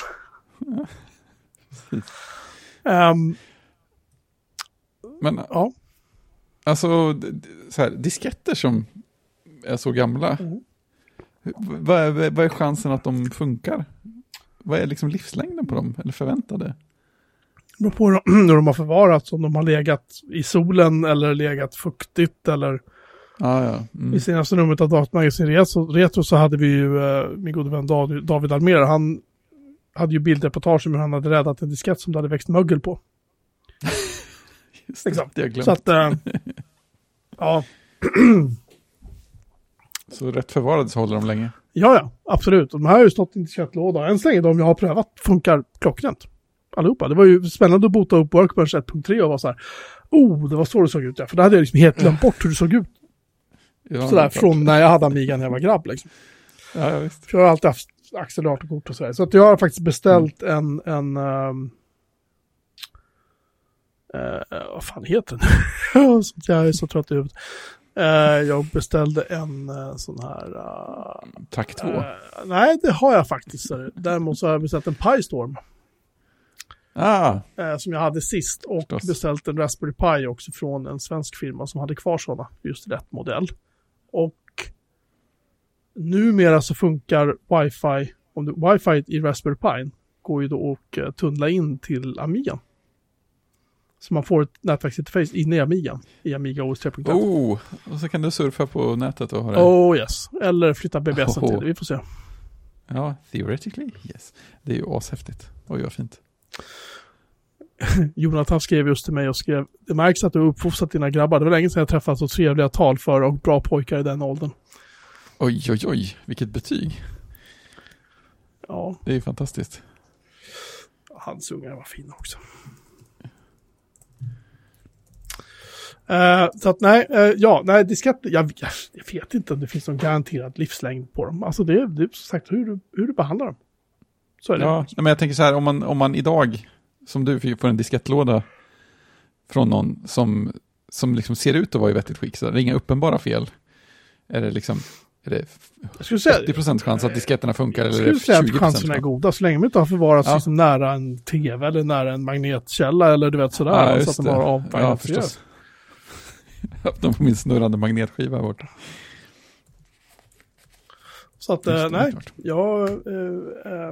um, Men ja. Alltså så här, disketter som är så gamla. Mm. Vad är, vad är chansen att de funkar? Vad är liksom livslängden på dem? Eller förväntade? Det beror på hur de har förvarats, om de har legat i solen eller legat fuktigt eller... Ah, ja. Mm. I senaste numret av Datamagasin Retro så hade vi ju uh, min gode vän David Almer. Han hade ju bildreportage om hur han hade räddat en diskett som det hade växt mögel på. Just det, exakt. Det har jag glömt. Så att, uh, ja. Så rätt förvarade så håller de länge. Ja, ja, absolut. Och de här har ju stått i en disketttlåda. Än så länge de jag har prövat funkar klockrent. Allihopa. Det var ju spännande att bota upp Workbench ett punkt tre och vara så här. Oh, det var så det såg ut. Ja. För det hade jag liksom helt glömt bort hur det såg ut. Ja, sådär från när jag hade Amiga när jag var grabb liksom. Ja, ja, visst. För jag har alltid haft acceleratorkort och sådär. Så att jag har faktiskt beställt mm. en, en um, uh, vad fan heter den? Så jag är så trött i huvudet. Uh, jag beställde en uh, sån här uh, Tack två. Uh, nej, det har jag faktiskt. Däremot så har jag beställt en Pi-Storm. Ah. Uh, som jag hade sist. Och Förstås. beställt en Raspberry Pi också från en svensk firma som hade kvar sådana. Just rätt modell. Och numera så funkar Wi-Fi, om du, Wi-Fi i Raspberry Pi går ju då att uh, tunnla in till Amiga. Så man får ett nätverksinterface inne i Amiga, i Amiga O S tre punkt ett. Oh, och så kan du surfa på nätet och ha det. Oh yes, eller flytta B B S oh. till det, vi får se. Ja, theoretically, yes. Det är ju ashäftigt. Oj, vad fint. Jonathan skrev just till mig och skrev, det märks att du har uppfostrat dina grabbar. Det var länge sedan jag träffat så trevliga tal för och bra pojkar i den åldern. Oj, oj, oj, vilket betyg. Ja. Det är ju fantastiskt. Hans ungar var fina också. Uh, så att nej, uh, ja, nej, disketter, jag, jag, jag vet inte om det finns någon garanterad livslängd på dem. Alltså det, det är som sagt hur du, hur du behandlar dem. Så är det. Ja, men jag tänker så här, om man, om man idag, som du får en diskettlåda från någon som, som liksom ser ut att vara i vettigt skick, så det är inga uppenbara fel. Är det liksom, är det åttio procent chans att disketterna funkar? Jag eller skulle är det säga att tjugo procent chanserna är goda, så länge de inte har förvarats ja. liksom nära en tv eller nära en magnetkälla eller du vet sådär. Ja, så att de bara avvagnar ja, förstås. De får min snurrande magnetskiva borta. Så att, äh, nej, jag äh, äh,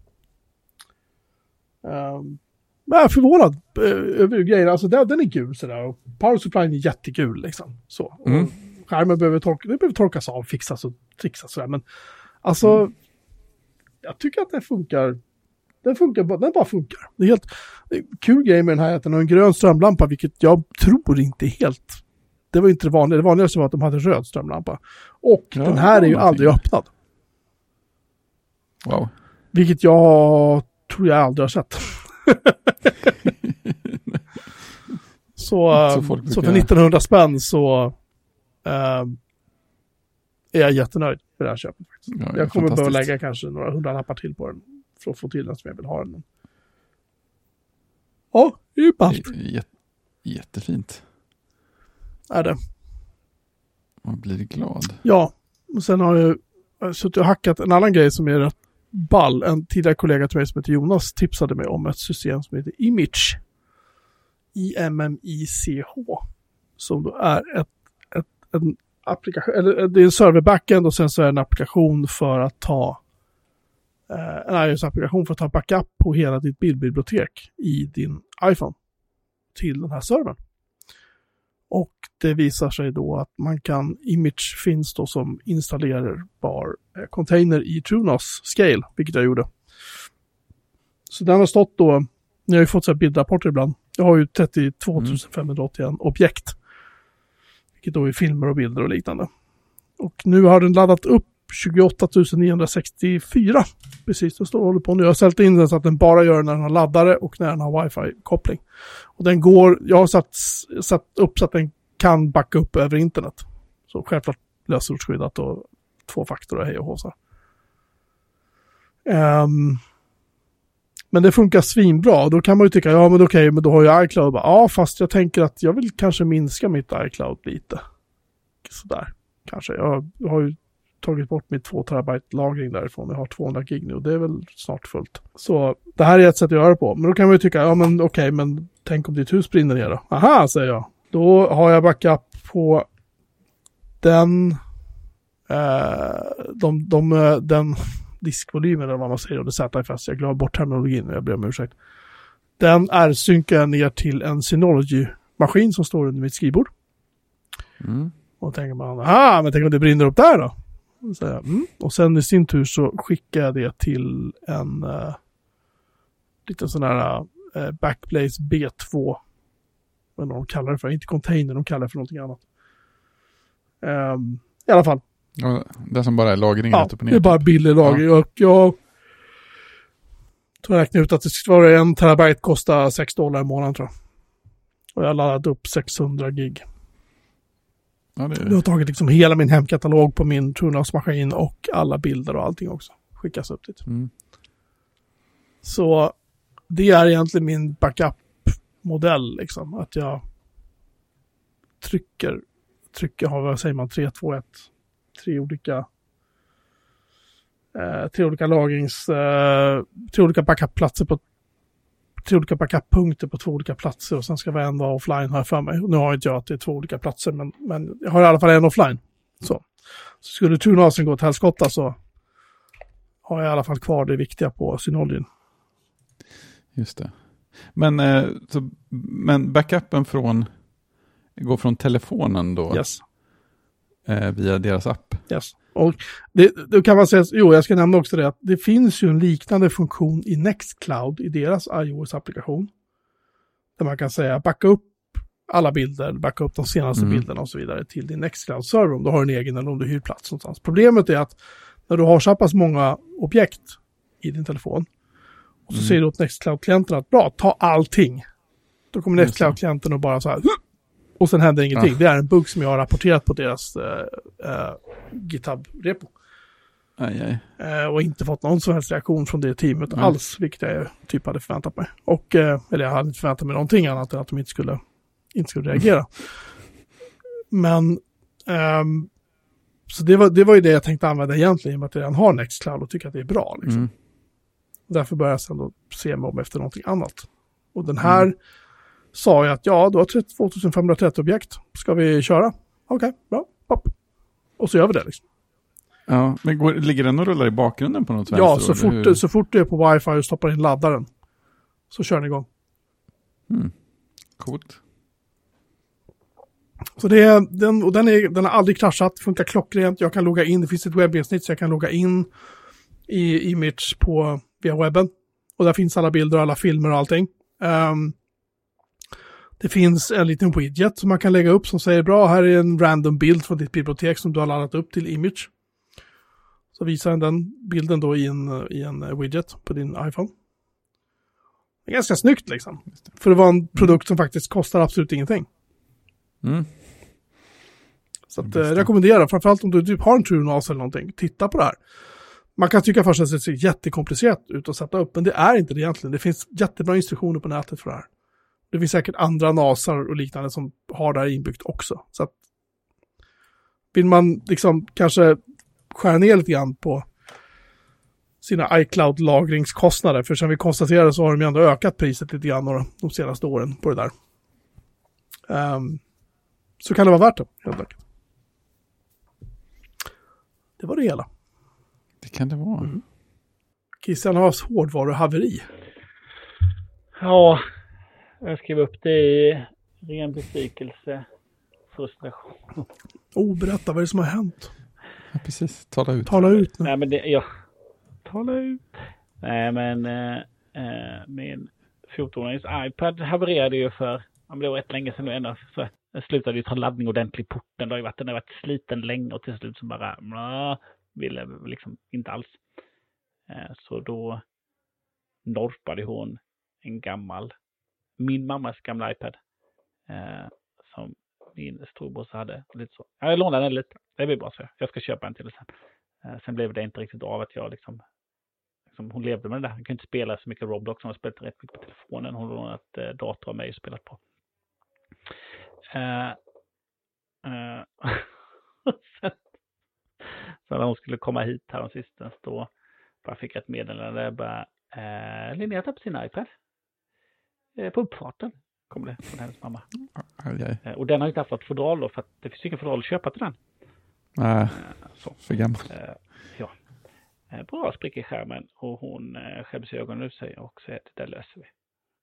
äh, jag är förvånad äh, över grejerna. Alltså den, den är gul sådär och power supply är jättegul liksom. Så. Mm. Och skärmen behöver, torka, det behöver torkas av, fixas och trixas sådär. Men alltså, mm. jag tycker att den funkar. Den funkar, den bara funkar. Det är helt det är kul grej med den här att den har en grön strömlampa, vilket jag tror inte är helt. Det var inte det vanliga. Det vanligaste var att de hade röd strömlampa. Och ja, den här är ju aldrig fint. öppnad. Wow. Vilket jag tror jag aldrig har sett. så, så, så för nittonhundra spänn så äh, är jag jättenöjd med det här köpet. Ja, jag kommer behöva lägga kanske några hundra lappar till på den för att få till den som jag vill ha den. Ja, det är ju ballt. Jätte, jättefint. Är det. Man blir glad. Ja, och sen har jag suttit och hackat en annan grej som är rätt ball. En tidigare kollega till mig som heter Jonas tipsade mig om ett system som heter Image. I M M I C H. Som då är ett, ett, en applikation, eller det är en server backend och sen så är det en applikation för att ta eh, en iOS-applikation för att ta backup på hela ditt bildbibliotek i din iPhone till den här servern. Och det visar sig då att man kan, Image finns då som installerbar container i TrueNAS Scale, vilket jag gjorde. Så den har stått då, ni har ju fått så här bildrapporter ibland. Jag har ju trettiotvå tusen femhundraåttioett mm. objekt. Vilket då är filmer och bilder och liknande. Och nu har den laddat upp tjugoåtta tusen niohundrasextiofyra. Precis, det står och håller på nu. Jag har ställt in den så att den bara gör när den har laddare och när den har wifi-koppling. Och den går, jag har satt, satt upp så att den kan backa upp över internet. Så självklart lösenordsskyddat och två faktorer och hej och håsar. Um, men det funkar svinbra. Då kan man ju tycka, ja men okej, men då har jag iCloud. Bara, ja, fast jag tänker att jag vill kanske minska mitt iCloud lite. Sådär, kanske. Jag har ju tagit bort mitt två terabyte lagring därifrån. Jag har tvåhundra gig nu och det är väl snart fullt. Så det här är ett sätt att göra det på. Men då kan man ju tycka, ja men okej, men tänk om ditt hus brinner ner då. Aha, säger jag. Då har jag backup på den eh, de, de, den diskvolymen eller vad man säger, och det Z F S. Jag glömmer bort terminologin och jag ber om ursäkt. Den är synkar ner till en Synology-maskin som står under mitt skrivbord. Mm. Och tänker man, aha, men tänk om det brinner upp där då? Och, så, mm. och sen i sin tur så skickar jag det till en uh, liten sån här uh, Backblaze B två. Vad de kallar det för, inte container, de kallar det för någonting annat. Um, I alla fall. Och det som bara är lagring Ja, rätt upp och ner. det är bara billig lagring. Ja. Och jag tror jag räknar ut att det ska vara en terabyte kostar sex dollar i månaden tror jag. Och jag har laddat upp sexhundra gig. Ja, det är... Jag har tagit liksom hela min hemkatalog på min TrueNAS-maskin och alla bilder och allting också. Skickas upp dit. Mm. Så det är egentligen min backup-modell liksom. Att jag trycker, trycker har vad säger man, tre, två, ett. Tre olika eh, tre olika lagrings eh, tre olika backup-platser på tre olika backup-punkter på två olika platser och sen ska varenda vara offline här för mig. Nu har inte jag att det är två olika platser men, men jag har i alla fall en offline. Så, så skulle TrueNASen gå till helskotta så har jag i alla fall kvar det viktiga på Synology. Just det. Men, eh, så, men backupen från går från telefonen då? Yes. Eh, via deras app? Yes. Och det, då kan man säga, jo jag ska nämna också det att det finns ju en liknande funktion i Nextcloud i deras iOS-applikation. Där man kan säga backa upp alla bilder, backa upp de senaste mm. bilderna och så vidare till din Nextcloud-server om du har en egen eller om du hyr plats någonstans. Problemet är att när du har så pass många objekt i din telefon och så mm. säger du åt Nextcloud-klienten att bra, ta allting. Då kommer Nextcloud-klienten och bara så här och sen händer ingenting. Ja. Det är en bugg som jag har rapporterat på deras uh, uh, GitHub-repo. Aj, aj. Uh, och inte fått någon som helst reaktion från det teamet mm. alls, vilket jag typ hade förväntat mig. Och, uh, eller jag hade inte förväntat mig någonting annat än att de inte skulle, inte skulle reagera. Mm. Men um, så det var, det var ju det jag tänkte använda egentligen, med att jag redan har Nextcloud och tycker att det är bra. Liksom. Mm. Därför började jag sedan då se mig om efter någonting annat. Och den här mm. sa jag att ja, du har två femhundratrettio objekt. Ska vi köra? Okej, okay, bra. Hopp. Och så gör vi det liksom. Ja, men går, ligger den och rullar i bakgrunden på något sätt? Ja, så fort, så fort du är på wifi och stoppar in laddaren så kör den igång. Mm. Coolt. Så det är, den, och den, är, den har aldrig kraschat, funkar klockrent. Jag kan logga in, det finns ett webbgränssnitt så jag kan logga in i Image på, via webben. Och där finns alla bilder och alla filmer och allting. Um, Det finns en liten widget som man kan lägga upp som säger bra, här är en random bild från ditt bibliotek som du har laddat upp till Image. Så visar den, den bilden då i en, i en widget på din iPhone. Det är ganska snyggt liksom. För det var en produkt som faktiskt kostar absolut ingenting. Mm. Så att, eh, rekommenderar, framförallt om du typ har en TrueNAS eller någonting, titta på det här. Man kan tycka först att det ser jättekomplicerat ut att sätta upp, men det är inte det egentligen. Det finns jättebra instruktioner på nätet för det här. Det finns säkert andra NASar och liknande som har det här inbyggt också. Så att vill man liksom kanske skära ner lite grann på sina iCloud-lagringskostnader, för som vi konstaterade så har de ju ändå ökat priset lite grann de, de senaste åren på det där. Um, så kan det vara värt det, helt enkelt. Det var det hela. Det kan det vara. Mm. Christian har hårdvaruhaveri. Ja, jag skrev upp det i ren besvikelse, frustration. Oh, berätta vad är det som har hänt. Ja, precis. Tala ut. Tala ut nu. Nej, men det, ja. Tala ut. Nej, men äh, äh, min fjorton-årings iPad havererade ju för, det var rätt länge sedan nu ändå, så jag slutade ju ta laddning ordentligt i porten. Det har ju varit, den har varit sliten länge och till slut så bara, nah, ville liksom inte alls. Äh, så då norpade hon en gammal, min mammas gamla iPad äh, som min storbrorsa hade. Lite så. Jag lånade den lite. Det blir bra så. Jag ska köpa en till sen. Eh, sen blev det inte riktigt av att jag liksom, liksom hon levde med det där. Hon kunde inte spela så mycket Roblox. Hon har spelat rätt mycket på telefonen. Hon har lånat eh, dator av mig och spelat på. Eh, eh, sen, så när hon skulle komma hit här om sistens då bara fick ett meddelande. Bara, eh, Linnea tar på sin iPad. Eh, på uppfarten. Kom det från hennes mamma. Aj, aj. Och den har inte haft något fodral då, för att det finns ingen fodral att köpa till den. Nej, äh, så. För gammal. Ja. Bra sprick i skärmen och hon skäms i ögonen ur sig och säger att det där löser vi.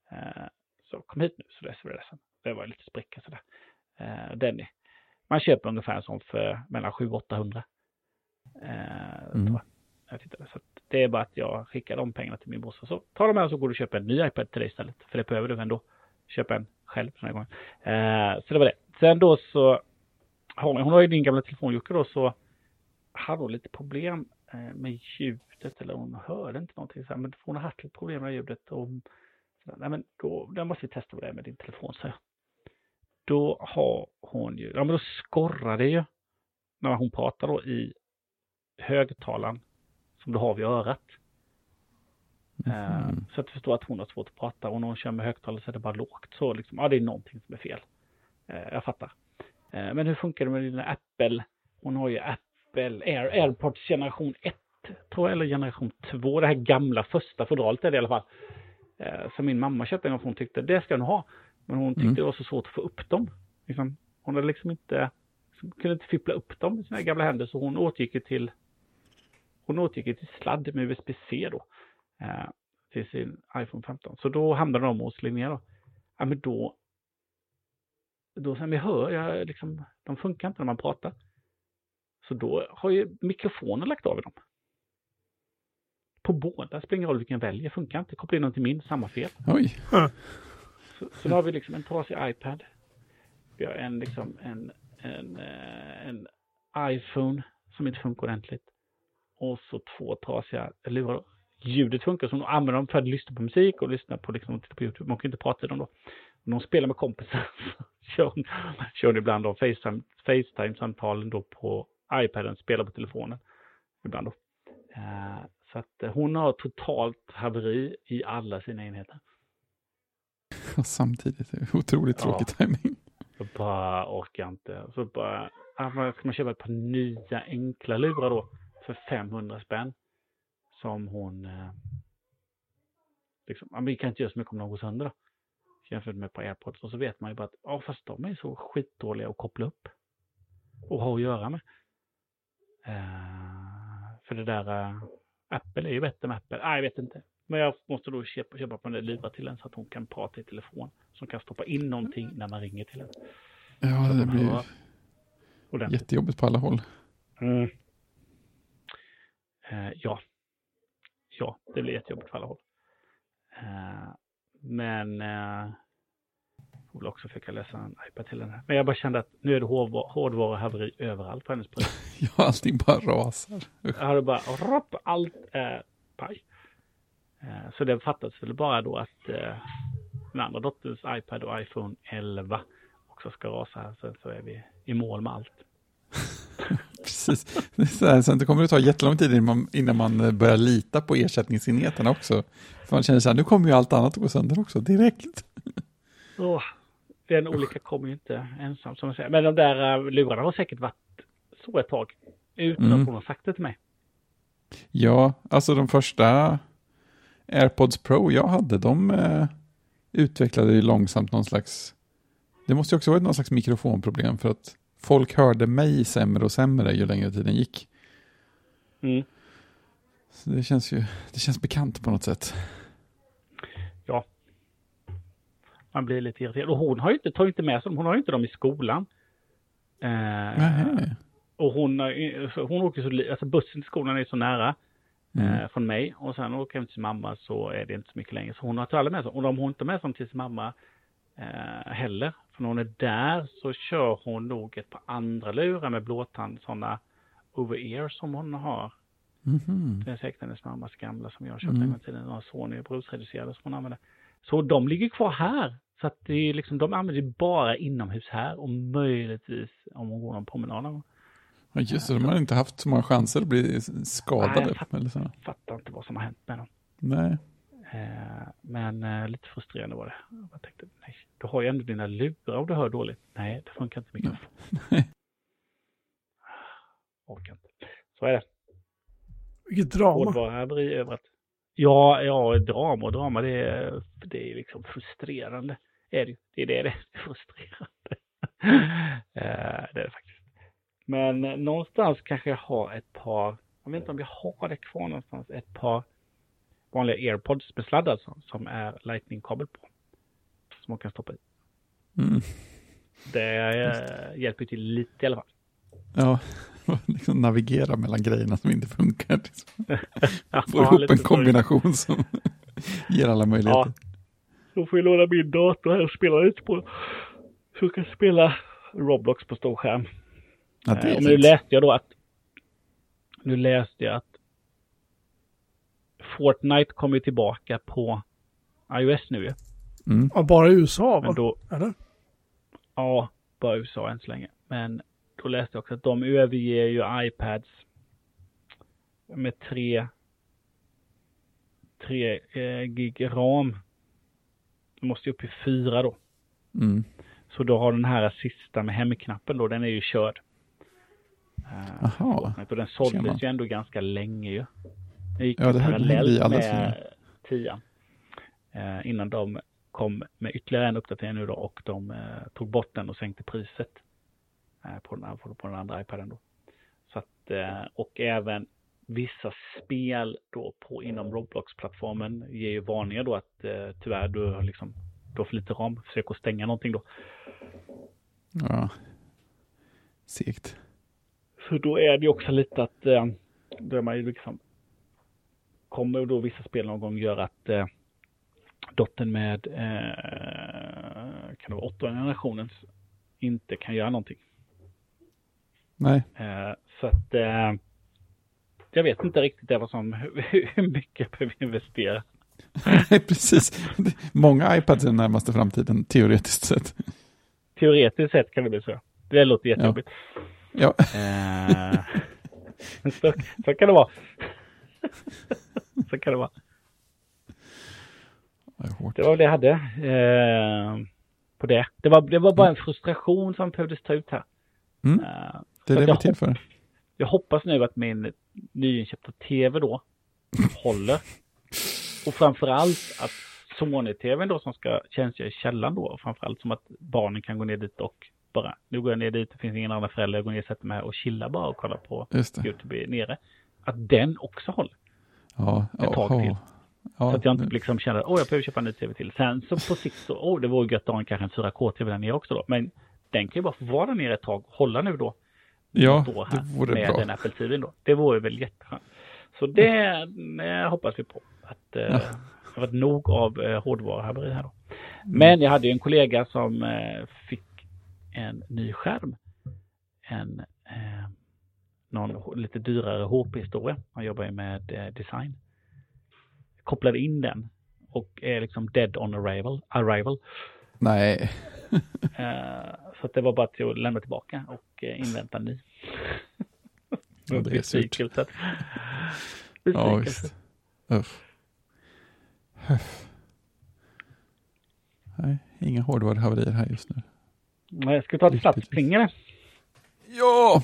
Eh, så kom hit nu så det är ledsen. Det var lite spricka sådär. Eh, Denny. Man köper ungefär en sån för mellan sju åtta hundra. Eh, Mm. jag tittade, så att det är bara att jag skickar de pengarna till min brorsa. Så ta de här så går du och köper en ny iPad till dig istället. För det behöver du ändå. Köpa en själv den här gången. Eh, så det var det. Sen då så hon, hon har ju din gamla telefon Jocke då, så hade hon lite problem eh, med ljudet, eller hon hörde inte någonting så här, men hon har haft lite problem med ljudet och så där, nej men då, då måste vi testa vad det är med din telefon, så då har hon ju, ja men då skorrar det ju när hon pratar då i högtalaren som du har vid örat. Mm. Eh, så att du förstår att hon har svårt att prata, och när hon kör med högtalare så är det bara lågt, så liksom, ja det är någonting som är fel. Eh, jag fattar. Eh, men hur funkar det med din Apple? Hon har ju Apple Air, AirPods generation ett, tror jag, eller generation två, det här gamla första fodralet är det i alla fall. Eh, som min mamma köpte en gång, för hon tyckte det ska hon ha. Men hon tyckte Mm. det var så svårt att få upp dem. Liksom, hon hade liksom inte, kunde inte fippla upp dem i sina gamla händer, så hon återgick till hon återgick till sladd med U S B-C då. Eh, till sin iPhone femton. Så då hamnade de hos Linnea då. Ja men då då sen vi hör, jag liksom, de funkar inte när man pratar. Så då har ju mikrofonen lagt av i dem. På båda, spelar ingen roll vilken väljer, funkar inte. Koppla in dem till min, samma fel. Oj. Så, så då har vi liksom en trasig iPad. Vi har en liksom en, en, en iPhone som inte funkar ordentligt. Och så två trasiga lurar. Ljudet funkar, som de använder dem för att lyssna på musik och lyssna på, liksom, på YouTube. Man kan inte prata i dem då. Om de spelar med kompisar så kör, kör ibland då FaceTime, FaceTime-samtalen då på iPaden, spelar på telefonen ibland då. Uh, så att hon har totalt haveri i alla sina enheter. Och samtidigt är det otroligt tråkig Ja. timing. Jag bara orkar inte. Så bara, man kan man köpa ett par nya enkla lurar då för femhundra spänn. Som hon eh, liksom, men vi kan inte göra så mycket om någon går sönder då. Jämfört med på AirPods. Och så vet man ju bara att ja, fast de är så skitdåliga att koppla upp. Och ha att göra med. Uh, för det där uh, Apple är ju bättre med Apple. Nej, jag vet inte. Men jag måste då köpa, köpa på den där lurar till en så att hon kan prata i telefon. Som kan stoppa in någonting när man ringer till henne. Ja, det blir ju ordentligt. jättejobbigt på alla håll. Mm. Uh, ja. Ja, det blir jättejobbigt på alla håll. Uh, men uh, jag vill också försöka läsa en iPad till den här. Men jag bara kände att nu är det hårdvar- hårdvaruhaveri överallt på hennes pris. Ja, allting bara rasar. Jag hade bara, ropp, allt är paj. Uh, så det fattas väl bara då att uh, den andra dotterns iPad och iPhone elva också ska rasa här. Sen så är vi i mål med allt. Precis. Det är så här, sen det kommer det ta jättelång tid innan man, innan man börjar lita på ersättningsenheterna också. För man känner så här, nu kommer ju allt annat att gå sönder också, direkt. Oh, den olika kommer ju inte ensam som jag säger. Men de där uh, lurarna har säkert varit så ett tag. Utan Mm. att hon har sagt det till mig. Ja, alltså de första AirPods Pro jag hade, de eh, utvecklade ju långsamt någon slags, det måste ju också vara någon slags mikrofonproblem, för att folk hörde mig sämre och sämre ju längre tiden gick. Mm. Så det känns ju, det känns bekant på något sätt. Ja. Man blir lite irriterad. Och hon har ju inte, tar ju inte med sig dem. Hon har ju inte dem i skolan. Eh, Nej. och hon, hon åker så, li- alltså bussen till skolan är så nära Mm. eh, från mig. Och sen åker hon till sin mamma, så är det inte så mycket längre. Så hon har inte alla med sig. Och de har inte med sig till sin mamma eh, heller. För när hon är där så kör hon nog ett par andra lurar med blåtand. Sådana over-ear som hon har. Mhm. Det är säkert hennes mammas gamla som jag köpte Mm. en gång till. Några Sony brusreducerade som hon använder. Så de ligger kvar här. Så att det är liksom, de använder bara inomhus här. Och möjligtvis om hon går någon promenad någon gång. Ja, just det, de har inte haft så många chanser att bli skadade. Nej, jag fattar, eller så. fattar inte vad som har hänt med dem. Nej. Eh, men eh, lite frustrerande var det. Jag tänkte, nej, du har ju ändå dina lurar och du hör dåligt. Nej, det funkar inte mycket. Nej. Orkar inte. Så är det. Vilket drama. Hårdvaruhaveri överallt. Ja, ja, drama och drama, det är, det är liksom frustrerande. Är det, det är det, det är frustrerande. eh, det är det faktiskt. Men eh, någonstans kanske jag har ett par, jag vet inte om jag har det kvar någonstans, ett par vanliga AirPods med sladd alltså, som är lightning-kabel på. man kan stoppa i. Mm. Det äh, hjälper till lite i alla fall. Ja, liksom navigera mellan grejerna som inte funkar. Ja, får ihop en kombination som ger alla möjligheter. Ja. Då får jag låna min dator här och spela lite på. Så jag kan spela Roblox på stor skärm. Ja, det är och nu läste jag då att nu läste jag att Fortnite kommer tillbaka på iOS nu. Mm. Ja, bara i U S A, va? Men då, eller? Ja, bara U S A än så länge. Men då läste jag också att de överger ju iPads med tre, tre eh, gig RAM. De måste ju upp i fyra då. Mm. Så då har den här sista med hemknappen då, den är ju körd. Aha. Och den såldes ju ändå ganska länge ju. Det gick ja, det parallellt med tio. Eh, innan de kom med ytterligare en uppdatering nu då och de eh, tog bort den och sänkte priset eh, på, den, på, på den andra iPaden då. Så att, eh, och även vissa spel då på inom Roblox-plattformen ger ju varningar då att eh, tyvärr du har liksom du har för lite ram. Försök att stänga någonting då. Ja. Segt. Så då är det också lite att eh, då är man ju liksom kommer då vissa spel någon gång göra att eh, dottern med eh, kan det vara åttonde generationens inte kan göra någonting. Nej. Eh, så att eh, jag vet inte riktigt det var som hur mycket jag behöver investera. Precis. Många iPads i den närmaste framtiden, teoretiskt sett. Teoretiskt sett kan det bli så. Det låter jättejobbigt. Ja. ja. Eh, så, så kan det vara. Så kan det vara. Det var det jag hade eh, på det. Det var, det var bara en frustration som behövdes ta ut här. Mm. Eh, det är det vi är till för. Jag hoppas nu att min nyinköpta tv då håller. Och framförallt att Sony-tvn då som ska tjänstgöra i källan då. Och framförallt som att barnen kan gå ner dit och bara, nu går jag ner dit, det finns ingen annan förälder, jag går ner och sätter mig här och chillar bara och kollar på YouTube nere. Att den också håller. Ja, ett tag oh, till. Oh. Ja, så att jag inte liksom känner, åh jag behöver köpa en ny tv till. Sen så på sikt så, åh det vore gött att ha en, kanske en fyra K-tv där nere också då. Men den kan ju bara få vara där nere ett tag, hålla nu då. Ja, här det vore med bra. Den Apple T V:n då. Det vore väl jätteskönt. Så det eh, hoppas vi på. Att eh, ja. det var nog av eh, hårdvaruhaveri här då. Men jag hade ju en kollega som eh, fick en ny skärm. En eh, någon lite dyrare H P-historia. Han jobbar ju med eh, design. Kopplade in den och är liksom dead on arrival. arrival. Nej. uh, så att det var bara till att lämna tillbaka och uh, invänta ny. Ja, det är besvikelse. Ja, visst. Uff. Huff. Nej, inga hårdvaruhaverier här just nu. Men jag ska ta ett snabbt plingare. Ja!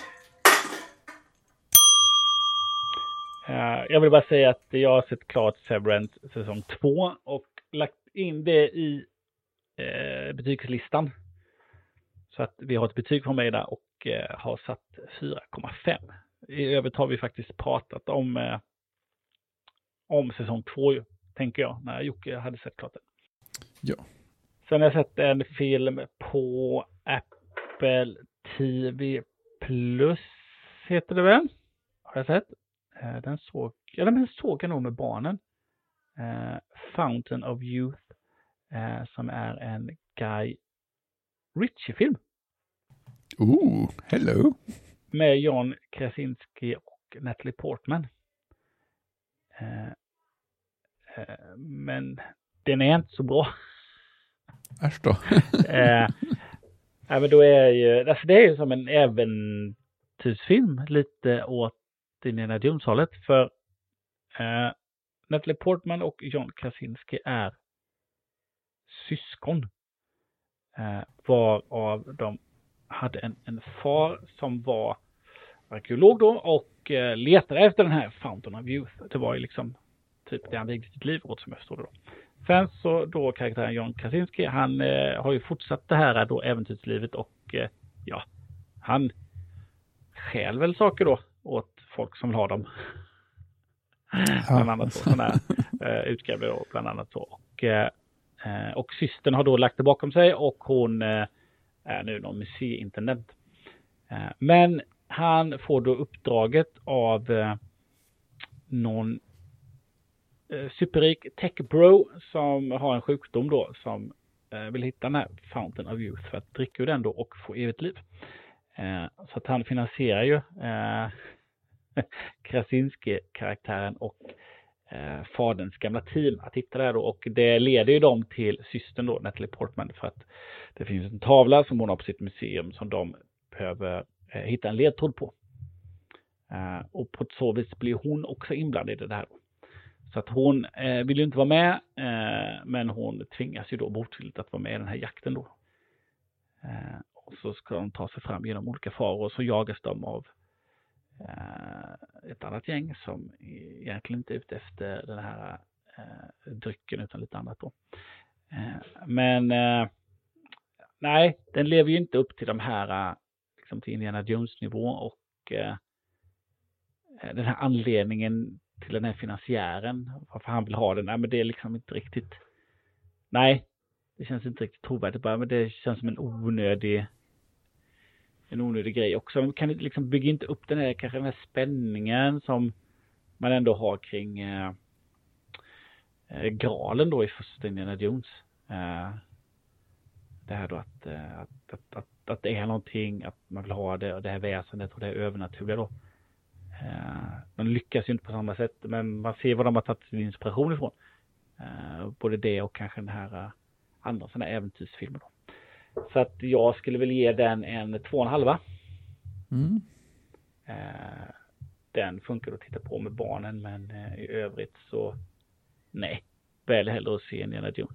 Uh, jag vill bara säga att jag har sett klart Severance säsong två och lagt in det i uh, betygslistan. Så att vi har ett betyg från mig där och uh, har satt fyra komma fem. I övrigt har vi faktiskt pratat om, uh, om säsong två, tänker jag, när Jocke hade sett klart det. Ja. Sen har jag sett en film på Apple T V Plus, heter det väl? Har jag sett? Den såg, eller den såg jag nog med barnen. Uh, Fountain of Youth. Uh, som är en Guy Ritchie-film. Ooh, hello. Med John Krasinski och Natalie Portman. Uh, uh, men den är inte så bra. Äsch då. uh, ja, men då är ju, alltså det är ju som en äventyrsfilm lite åt Indiana Jones-hållet, för eh, Natalie Portman och John Krasinski är syskon. Eh, varav de hade en, en far som var arkeolog då och eh, letade efter den här Fountain of Youth. Det var ju liksom typ det han vigde sitt liv åt, som jag förstod det då. Sen så då karaktären John Krasinski, han eh, har ju fortsatt det här då äventyrslivet och eh, ja, han stjäl väl saker då åt folk som vill ha dem. Ja. Bland annat så, sådana här uh, utgrävda då, bland annat så. Och uh, Eh, och systern har då lagt det bakom sig och hon eh, är nu någon museiintendent. Eh, men han får då uppdraget av eh, någon eh, superrik tech bro som har en sjukdom då som eh, vill hitta den här Fountain of Youth för att dricka ur den då och få evigt liv. Eh, så att han finansierar ju eh, Krasinski-karaktären och eh, faderns gamla team att hitta det här då. Och det leder ju dem till systern då, Natalie Portman, för att det finns en tavla som hon har på sitt museum som de behöver eh, hitta en ledtråd på. Eh, och på ett så vis blir hon också inblandad i det här då. Så att hon eh, vill ju inte vara med, eh, men hon tvingas ju då motvilligt att vara med i den här jakten då. Eh, och så ska de ta sig fram genom olika faror och så jagas de av eh, ett annat gäng som egentligen inte är ute efter den här eh, drycken utan lite annat då. Eh, men eh, nej, den lever ju inte upp till de här liksom till Indiana Jones nivå och eh, den här anledningen till den här finansiären, varför han vill ha den, nej men det är liksom inte riktigt, nej, det känns inte riktigt trovärdigt bara, men det känns som en onödig en onödig grej också. Man kan liksom bygga inte upp den här, kanske den här spänningen som man ändå har kring eh, graalen då i första Indiana Jones. Eh, det här då att, att, att, att, att det är någonting, att man vill ha det och det här väsendet och det här övernaturliga då. Uh, de lyckas ju inte på samma sätt, men man ser vad de har tagit sin inspiration ifrån. Uh, både det och kanske den här uh, andra sådana äventyrsfilmer då. Så att jag skulle väl ge den en två och en halva. Mm. Uh, den funkar att titta på med barnen, men uh, i övrigt så nej, väl hellre att se Indiana Jones.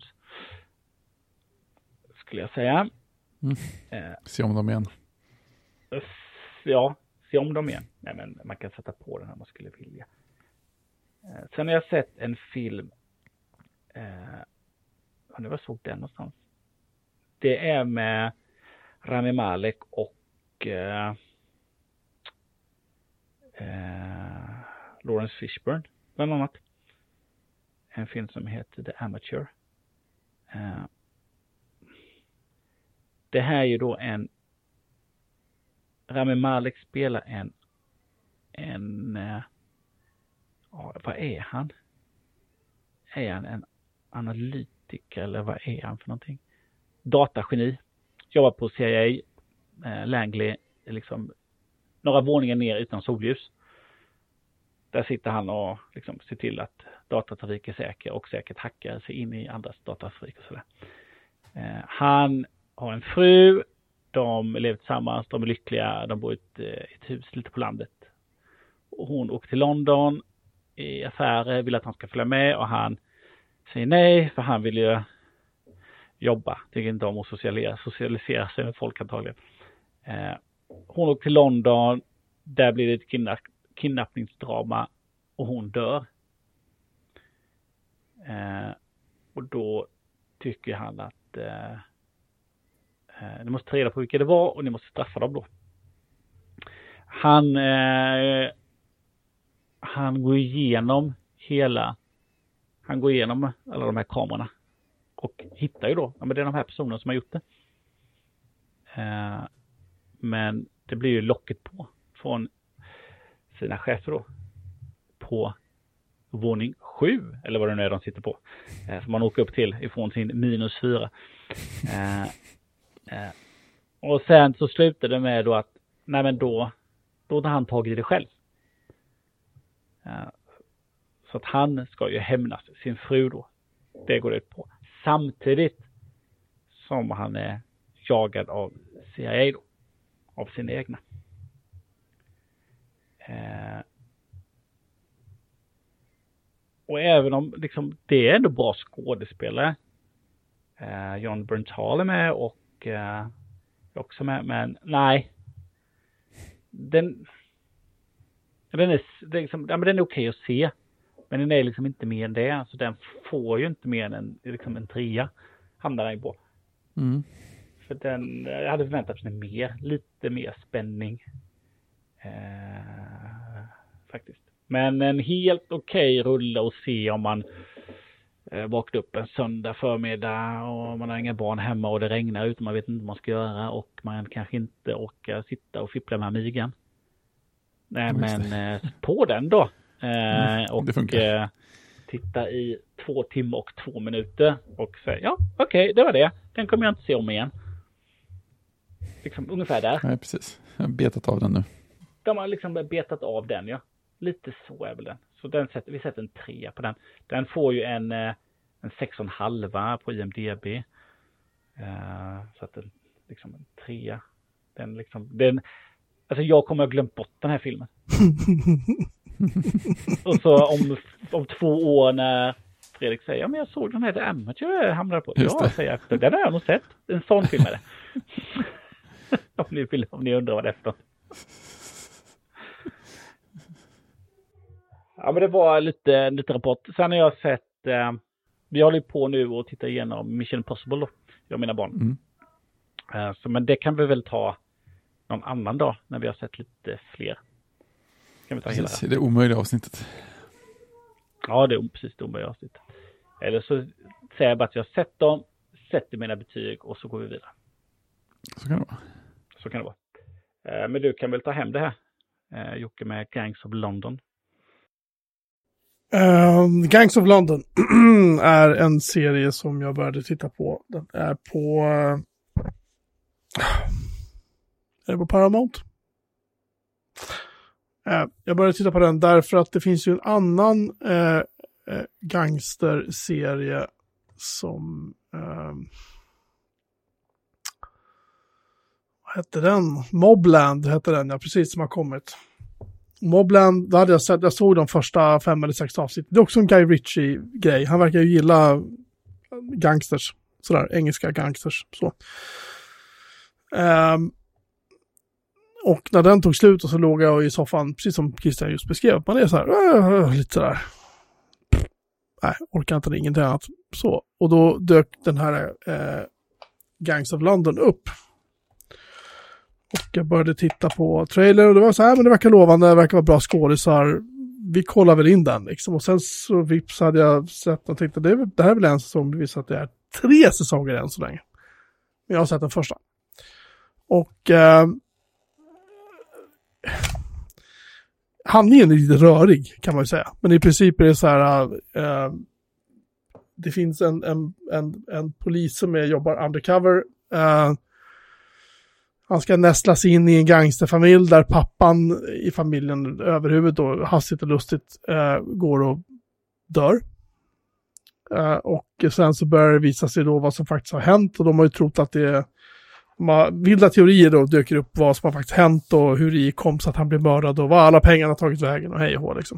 Skulle jag säga. Mm. Uh, se om dem igen. Uh, ja. Se om dem igen. Nej, men man kan sätta på den om man skulle vilja. Eh, sen har jag sett en film. Eh, nu var såg den någonstans. Det är med Rami Malek och eh, eh, Lawrence Fishburne bland annat. En film som heter The Amateur. Eh, det här är ju då en Rami Malek spelar en en uh, ja, vad är han? Är han en analytiker eller vad är han för någonting? Datageni. Jobbar på C I A, uh, Langley, liksom några våningar ner utan solljus. Där sitter han och liksom ser till att datatrafik är säker och säkert hackar sig in i andras datatrafik och sådär. Uh, han har en fru. De lever tillsammans, de är lyckliga, de bor i ett, ett hus lite på landet. Och hon åker till London i affärer, vill att han ska följa med och han säger nej för han vill ju jobba. Tycker inte om att socialisera, socialisera sig med folk antagligen. Eh, hon åker till London, där blir det ett kidnapp, kidnappningsdrama och hon dör. Eh, och då tycker han att eh, ni måste ta reda på vilka det var och ni måste straffa dem då. Han eh, han går igenom hela han går igenom alla de här kamerorna och hittar ju då, ja men det är de här personerna som har gjort det. Eh, men det blir ju locket på från sina chefer då på våning sju eller vad det nu är de sitter på. Eh, som man åker upp till ifrån sin minus fyra. Eh, Eh, och sen så slutar det med då att nej men då då har han tagit det själv. Eh, så att han ska ju hämnas sin fru då. Det går ut på. Samtidigt som han är jagad av C I A då. Av sina egna. Eh, och även om liksom, det är ändå bra skådespelare. Eh, John Bernthal är med och Uh, också med, men nej den den är, det är liksom, ja, men den är okej att se men den är liksom inte mer än det, så alltså, den får ju inte mer än liksom en trea hamnar den på. Mm. För den, jag hade förväntat mig mer, lite mer spänning uh, faktiskt, men en helt okej rulle att se om man eh, vaknade upp en söndag förmiddag och man har inga barn hemma och det regnar ut och man vet inte vad man ska göra och man kanske inte orkar sitta och fippla med Amigan. Nej, men eh, på den då. Eh, mm, och eh, titta i två timmar och två minuter och säga, ja, okej, okay, det var det. Den kommer jag inte se om igen. Liksom ungefär där. Nej, precis. Jag har betat av den nu. De har liksom betat av den, ja. Lite så är väl den. Så den sätter, vi sätter en trea på den. Den får ju en, en sex komma fem på I M D B. Uh, så att den liksom en trea. Den liksom, den, alltså jag kommer att glömma bort den här filmen. Och så om, om två år när Fredrik säger, ja men jag såg den här The Amateur jag hamnade på. Just ja, säger jag, den har jag nog sett. En sån film är det. om, ni vill, om ni undrar vad det är efter. Ja, men det var lite, lite rapport. Sen har jag sett, eh, vi håller på nu och tittar igenom Mission Impossible då, jag och mina barn. Mm. Eh, så, men det kan vi väl ta någon annan dag när vi har sett lite fler. Kan vi ta precis, hela det omöjliga avsnittet. Ja, det är precis det omöjliga avsnittet. Eller så säger jag bara att jag har sett dem, sätter mina betyg och så går vi vidare. Så kan det vara. Så kan det vara. Eh, men du kan väl ta hem det här, eh, Jocke, med Gangs of London. Um, Gangs of London är en serie som jag började titta på. Den är på uh, är det på Paramount? Uh, jag började titta på den därför att det finns ju en annan uh, uh, gangsterserie som uh, vad hette den? Mobland hette den, ja, precis, som har kommit. Mobland, då hade jag sett, jag såg de första fem eller sex avsnitt. Det är också en Guy Ritchie-grej. Han verkar ju gilla gangsters. Sådär, engelska gangsters. Så. Um, och när den tog slut och så låg jag i soffan, precis som Christian just beskrev. Man är så här, uh, lite sådär. Nej, orkar inte det, ingenting annat. Så. Och då dök den här uh, Gangs of London upp. Och jag började titta på trailer och det var så här, men det verkar lovande, det verkar vara bra skådisar. Vi kollar väl in den liksom. Och sen så vips hade jag sett och tänkte, det, är, det här är väl en säsong, det visar att det är tre säsonger än så länge. Men jag har sett den första. Och eh, handlingen är lite rörig kan man ju säga. Men i princip är det så här, eh, det finns en, en, en, en polis som är, jobbar undercover. Eh, Han ska nästlas in i en gangsterfamilj där pappan i familjen överhuvud då hastigt och lustigt eh, går och dör. Eh, och sen så börjar det visa sig då vad som faktiskt har hänt och de har ju trott att det är de har, vilda teorier då dyker upp vad som har faktiskt hänt och hur det kom så att han blev mördad och vad alla pengarna har tagit vägen och hej och hå liksom.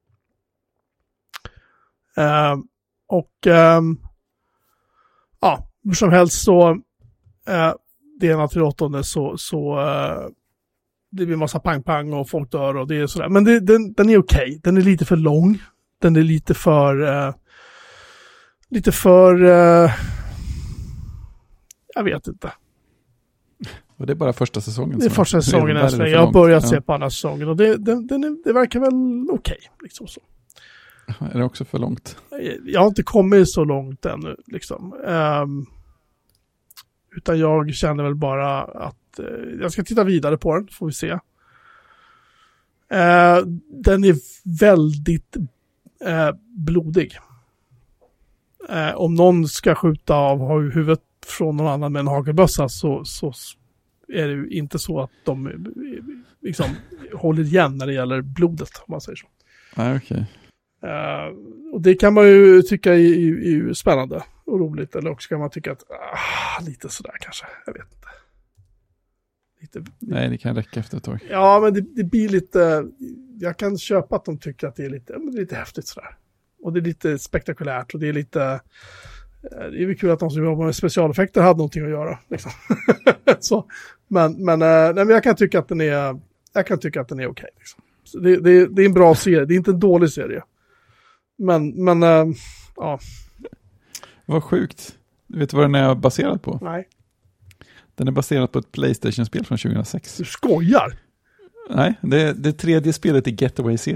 Eh, och eh, ja, hur som helst så eh, det ena till åttonde så, så uh, det blir en massa pang-pang och folk dör och det är sådär. Men det, den, den är okej. Okay. Den är lite för lång. Den är lite för uh, lite för uh, jag vet inte. Och det är bara första säsongen? Det är första säsongen än så länge. Jag har börjat ja. se på andra säsongen och det, den, den är, det verkar väl okej. Okay, liksom så. Är det också för långt? Jag har inte kommit så långt ännu liksom. Um, Utan jag känner väl bara att eh, jag ska titta vidare på den, får vi se. Eh, den är väldigt eh, blodig. Eh, om någon ska skjuta av huvudet från någon annan med en hagelbössa så, så är det ju inte så att de liksom håller igen när det gäller blodet, om man säger så. Ah, okej. Uh, och det kan man ju tycka är, är, är spännande och roligt, eller också kan man tycka att ah, lite sådär kanske, jag vet inte. Lite, Nej, det kan räcka efter ett tag. Ja, men det, det blir lite, jag kan köpa att de tycker att det är lite, men det är lite häftigt sådär. Och det är lite spektakulärt och det är lite, det är ju kul att de som jobbar med specialeffekter hade någonting att göra. Liksom. Så, men, men, nej, men jag kan tycka att den är, jag kan tycka att den är okej. Okay, liksom. det, det, det är en bra serie, det är inte en dålig serie. Men, men, äh, ja. Vad sjukt. Vet du vad den är baserad på? Nej. Den är baserad på ett PlayStation-spel från tjugohundrasex. Du skojar? Nej, det är det tredje spelet i Getaway-serien.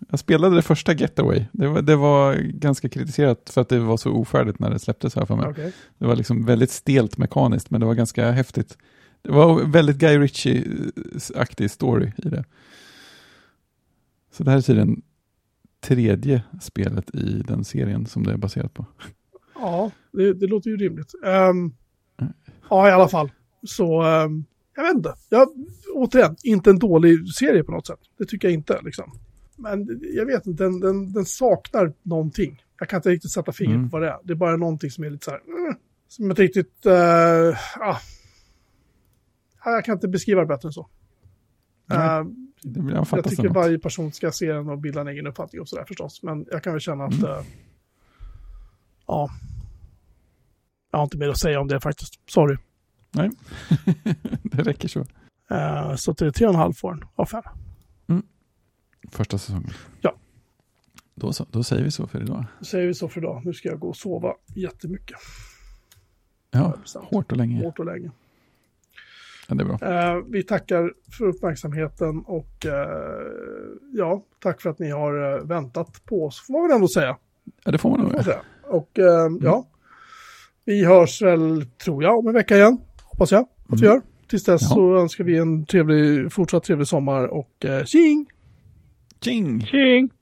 Jag spelade det första Getaway. Det var, det var ganska kritiserat för att det var så ofärdigt när det släpptes här för mig. Okay. Det var liksom väldigt stelt mekaniskt, men det var ganska häftigt. Det var väldigt Guy Ritchie-aktig story i det. Så det här är tydligen tredje spelet i den serien som det är baserat på. Ja, det, det låter ju rimligt. Um, ja, i alla fall. Så, um, jag vet inte. Jag, återigen, inte en dålig serie på något sätt. Det tycker jag inte, liksom. Men jag vet inte, den, den, den saknar någonting. Jag kan inte riktigt sätta fingret mm. på vad det är. Det är bara någonting som är lite så här... Mm, som inte riktigt... Uh, ah. Jag kan inte beskriva det bättre än så. Nej, uh, det blir jag jag tycker något. varje person ska se den och bilda en egen uppfattning och sådär förstås. Men jag kan väl känna att... Mm. Uh, ja... Jag har inte mer att säga om det faktiskt. Sorry. Nej, det räcker så. Uh, så det är tre och en halv får den av fem. Mm. Första säsongen. Ja. Då, så, då säger vi så för idag. Då säger vi så för idag. Nu ska jag gå och sova jättemycket. Ja, hårt och länge. Hårt och länge. Ja, det är bra. Uh, vi tackar för uppmärksamheten och uh, ja, tack för att ni har uh, väntat på oss. Får man väl ändå säga. Ja, det får man nog. Ja. Säga. Och uh, mm. ja, vi hörs väl, tror jag, om en vecka igen. Hoppas jag att mm. vi gör. Tills dess ja. Så önskar vi en trevlig, fortsatt trevlig sommar och uh, tjing! Tjing! Tjing!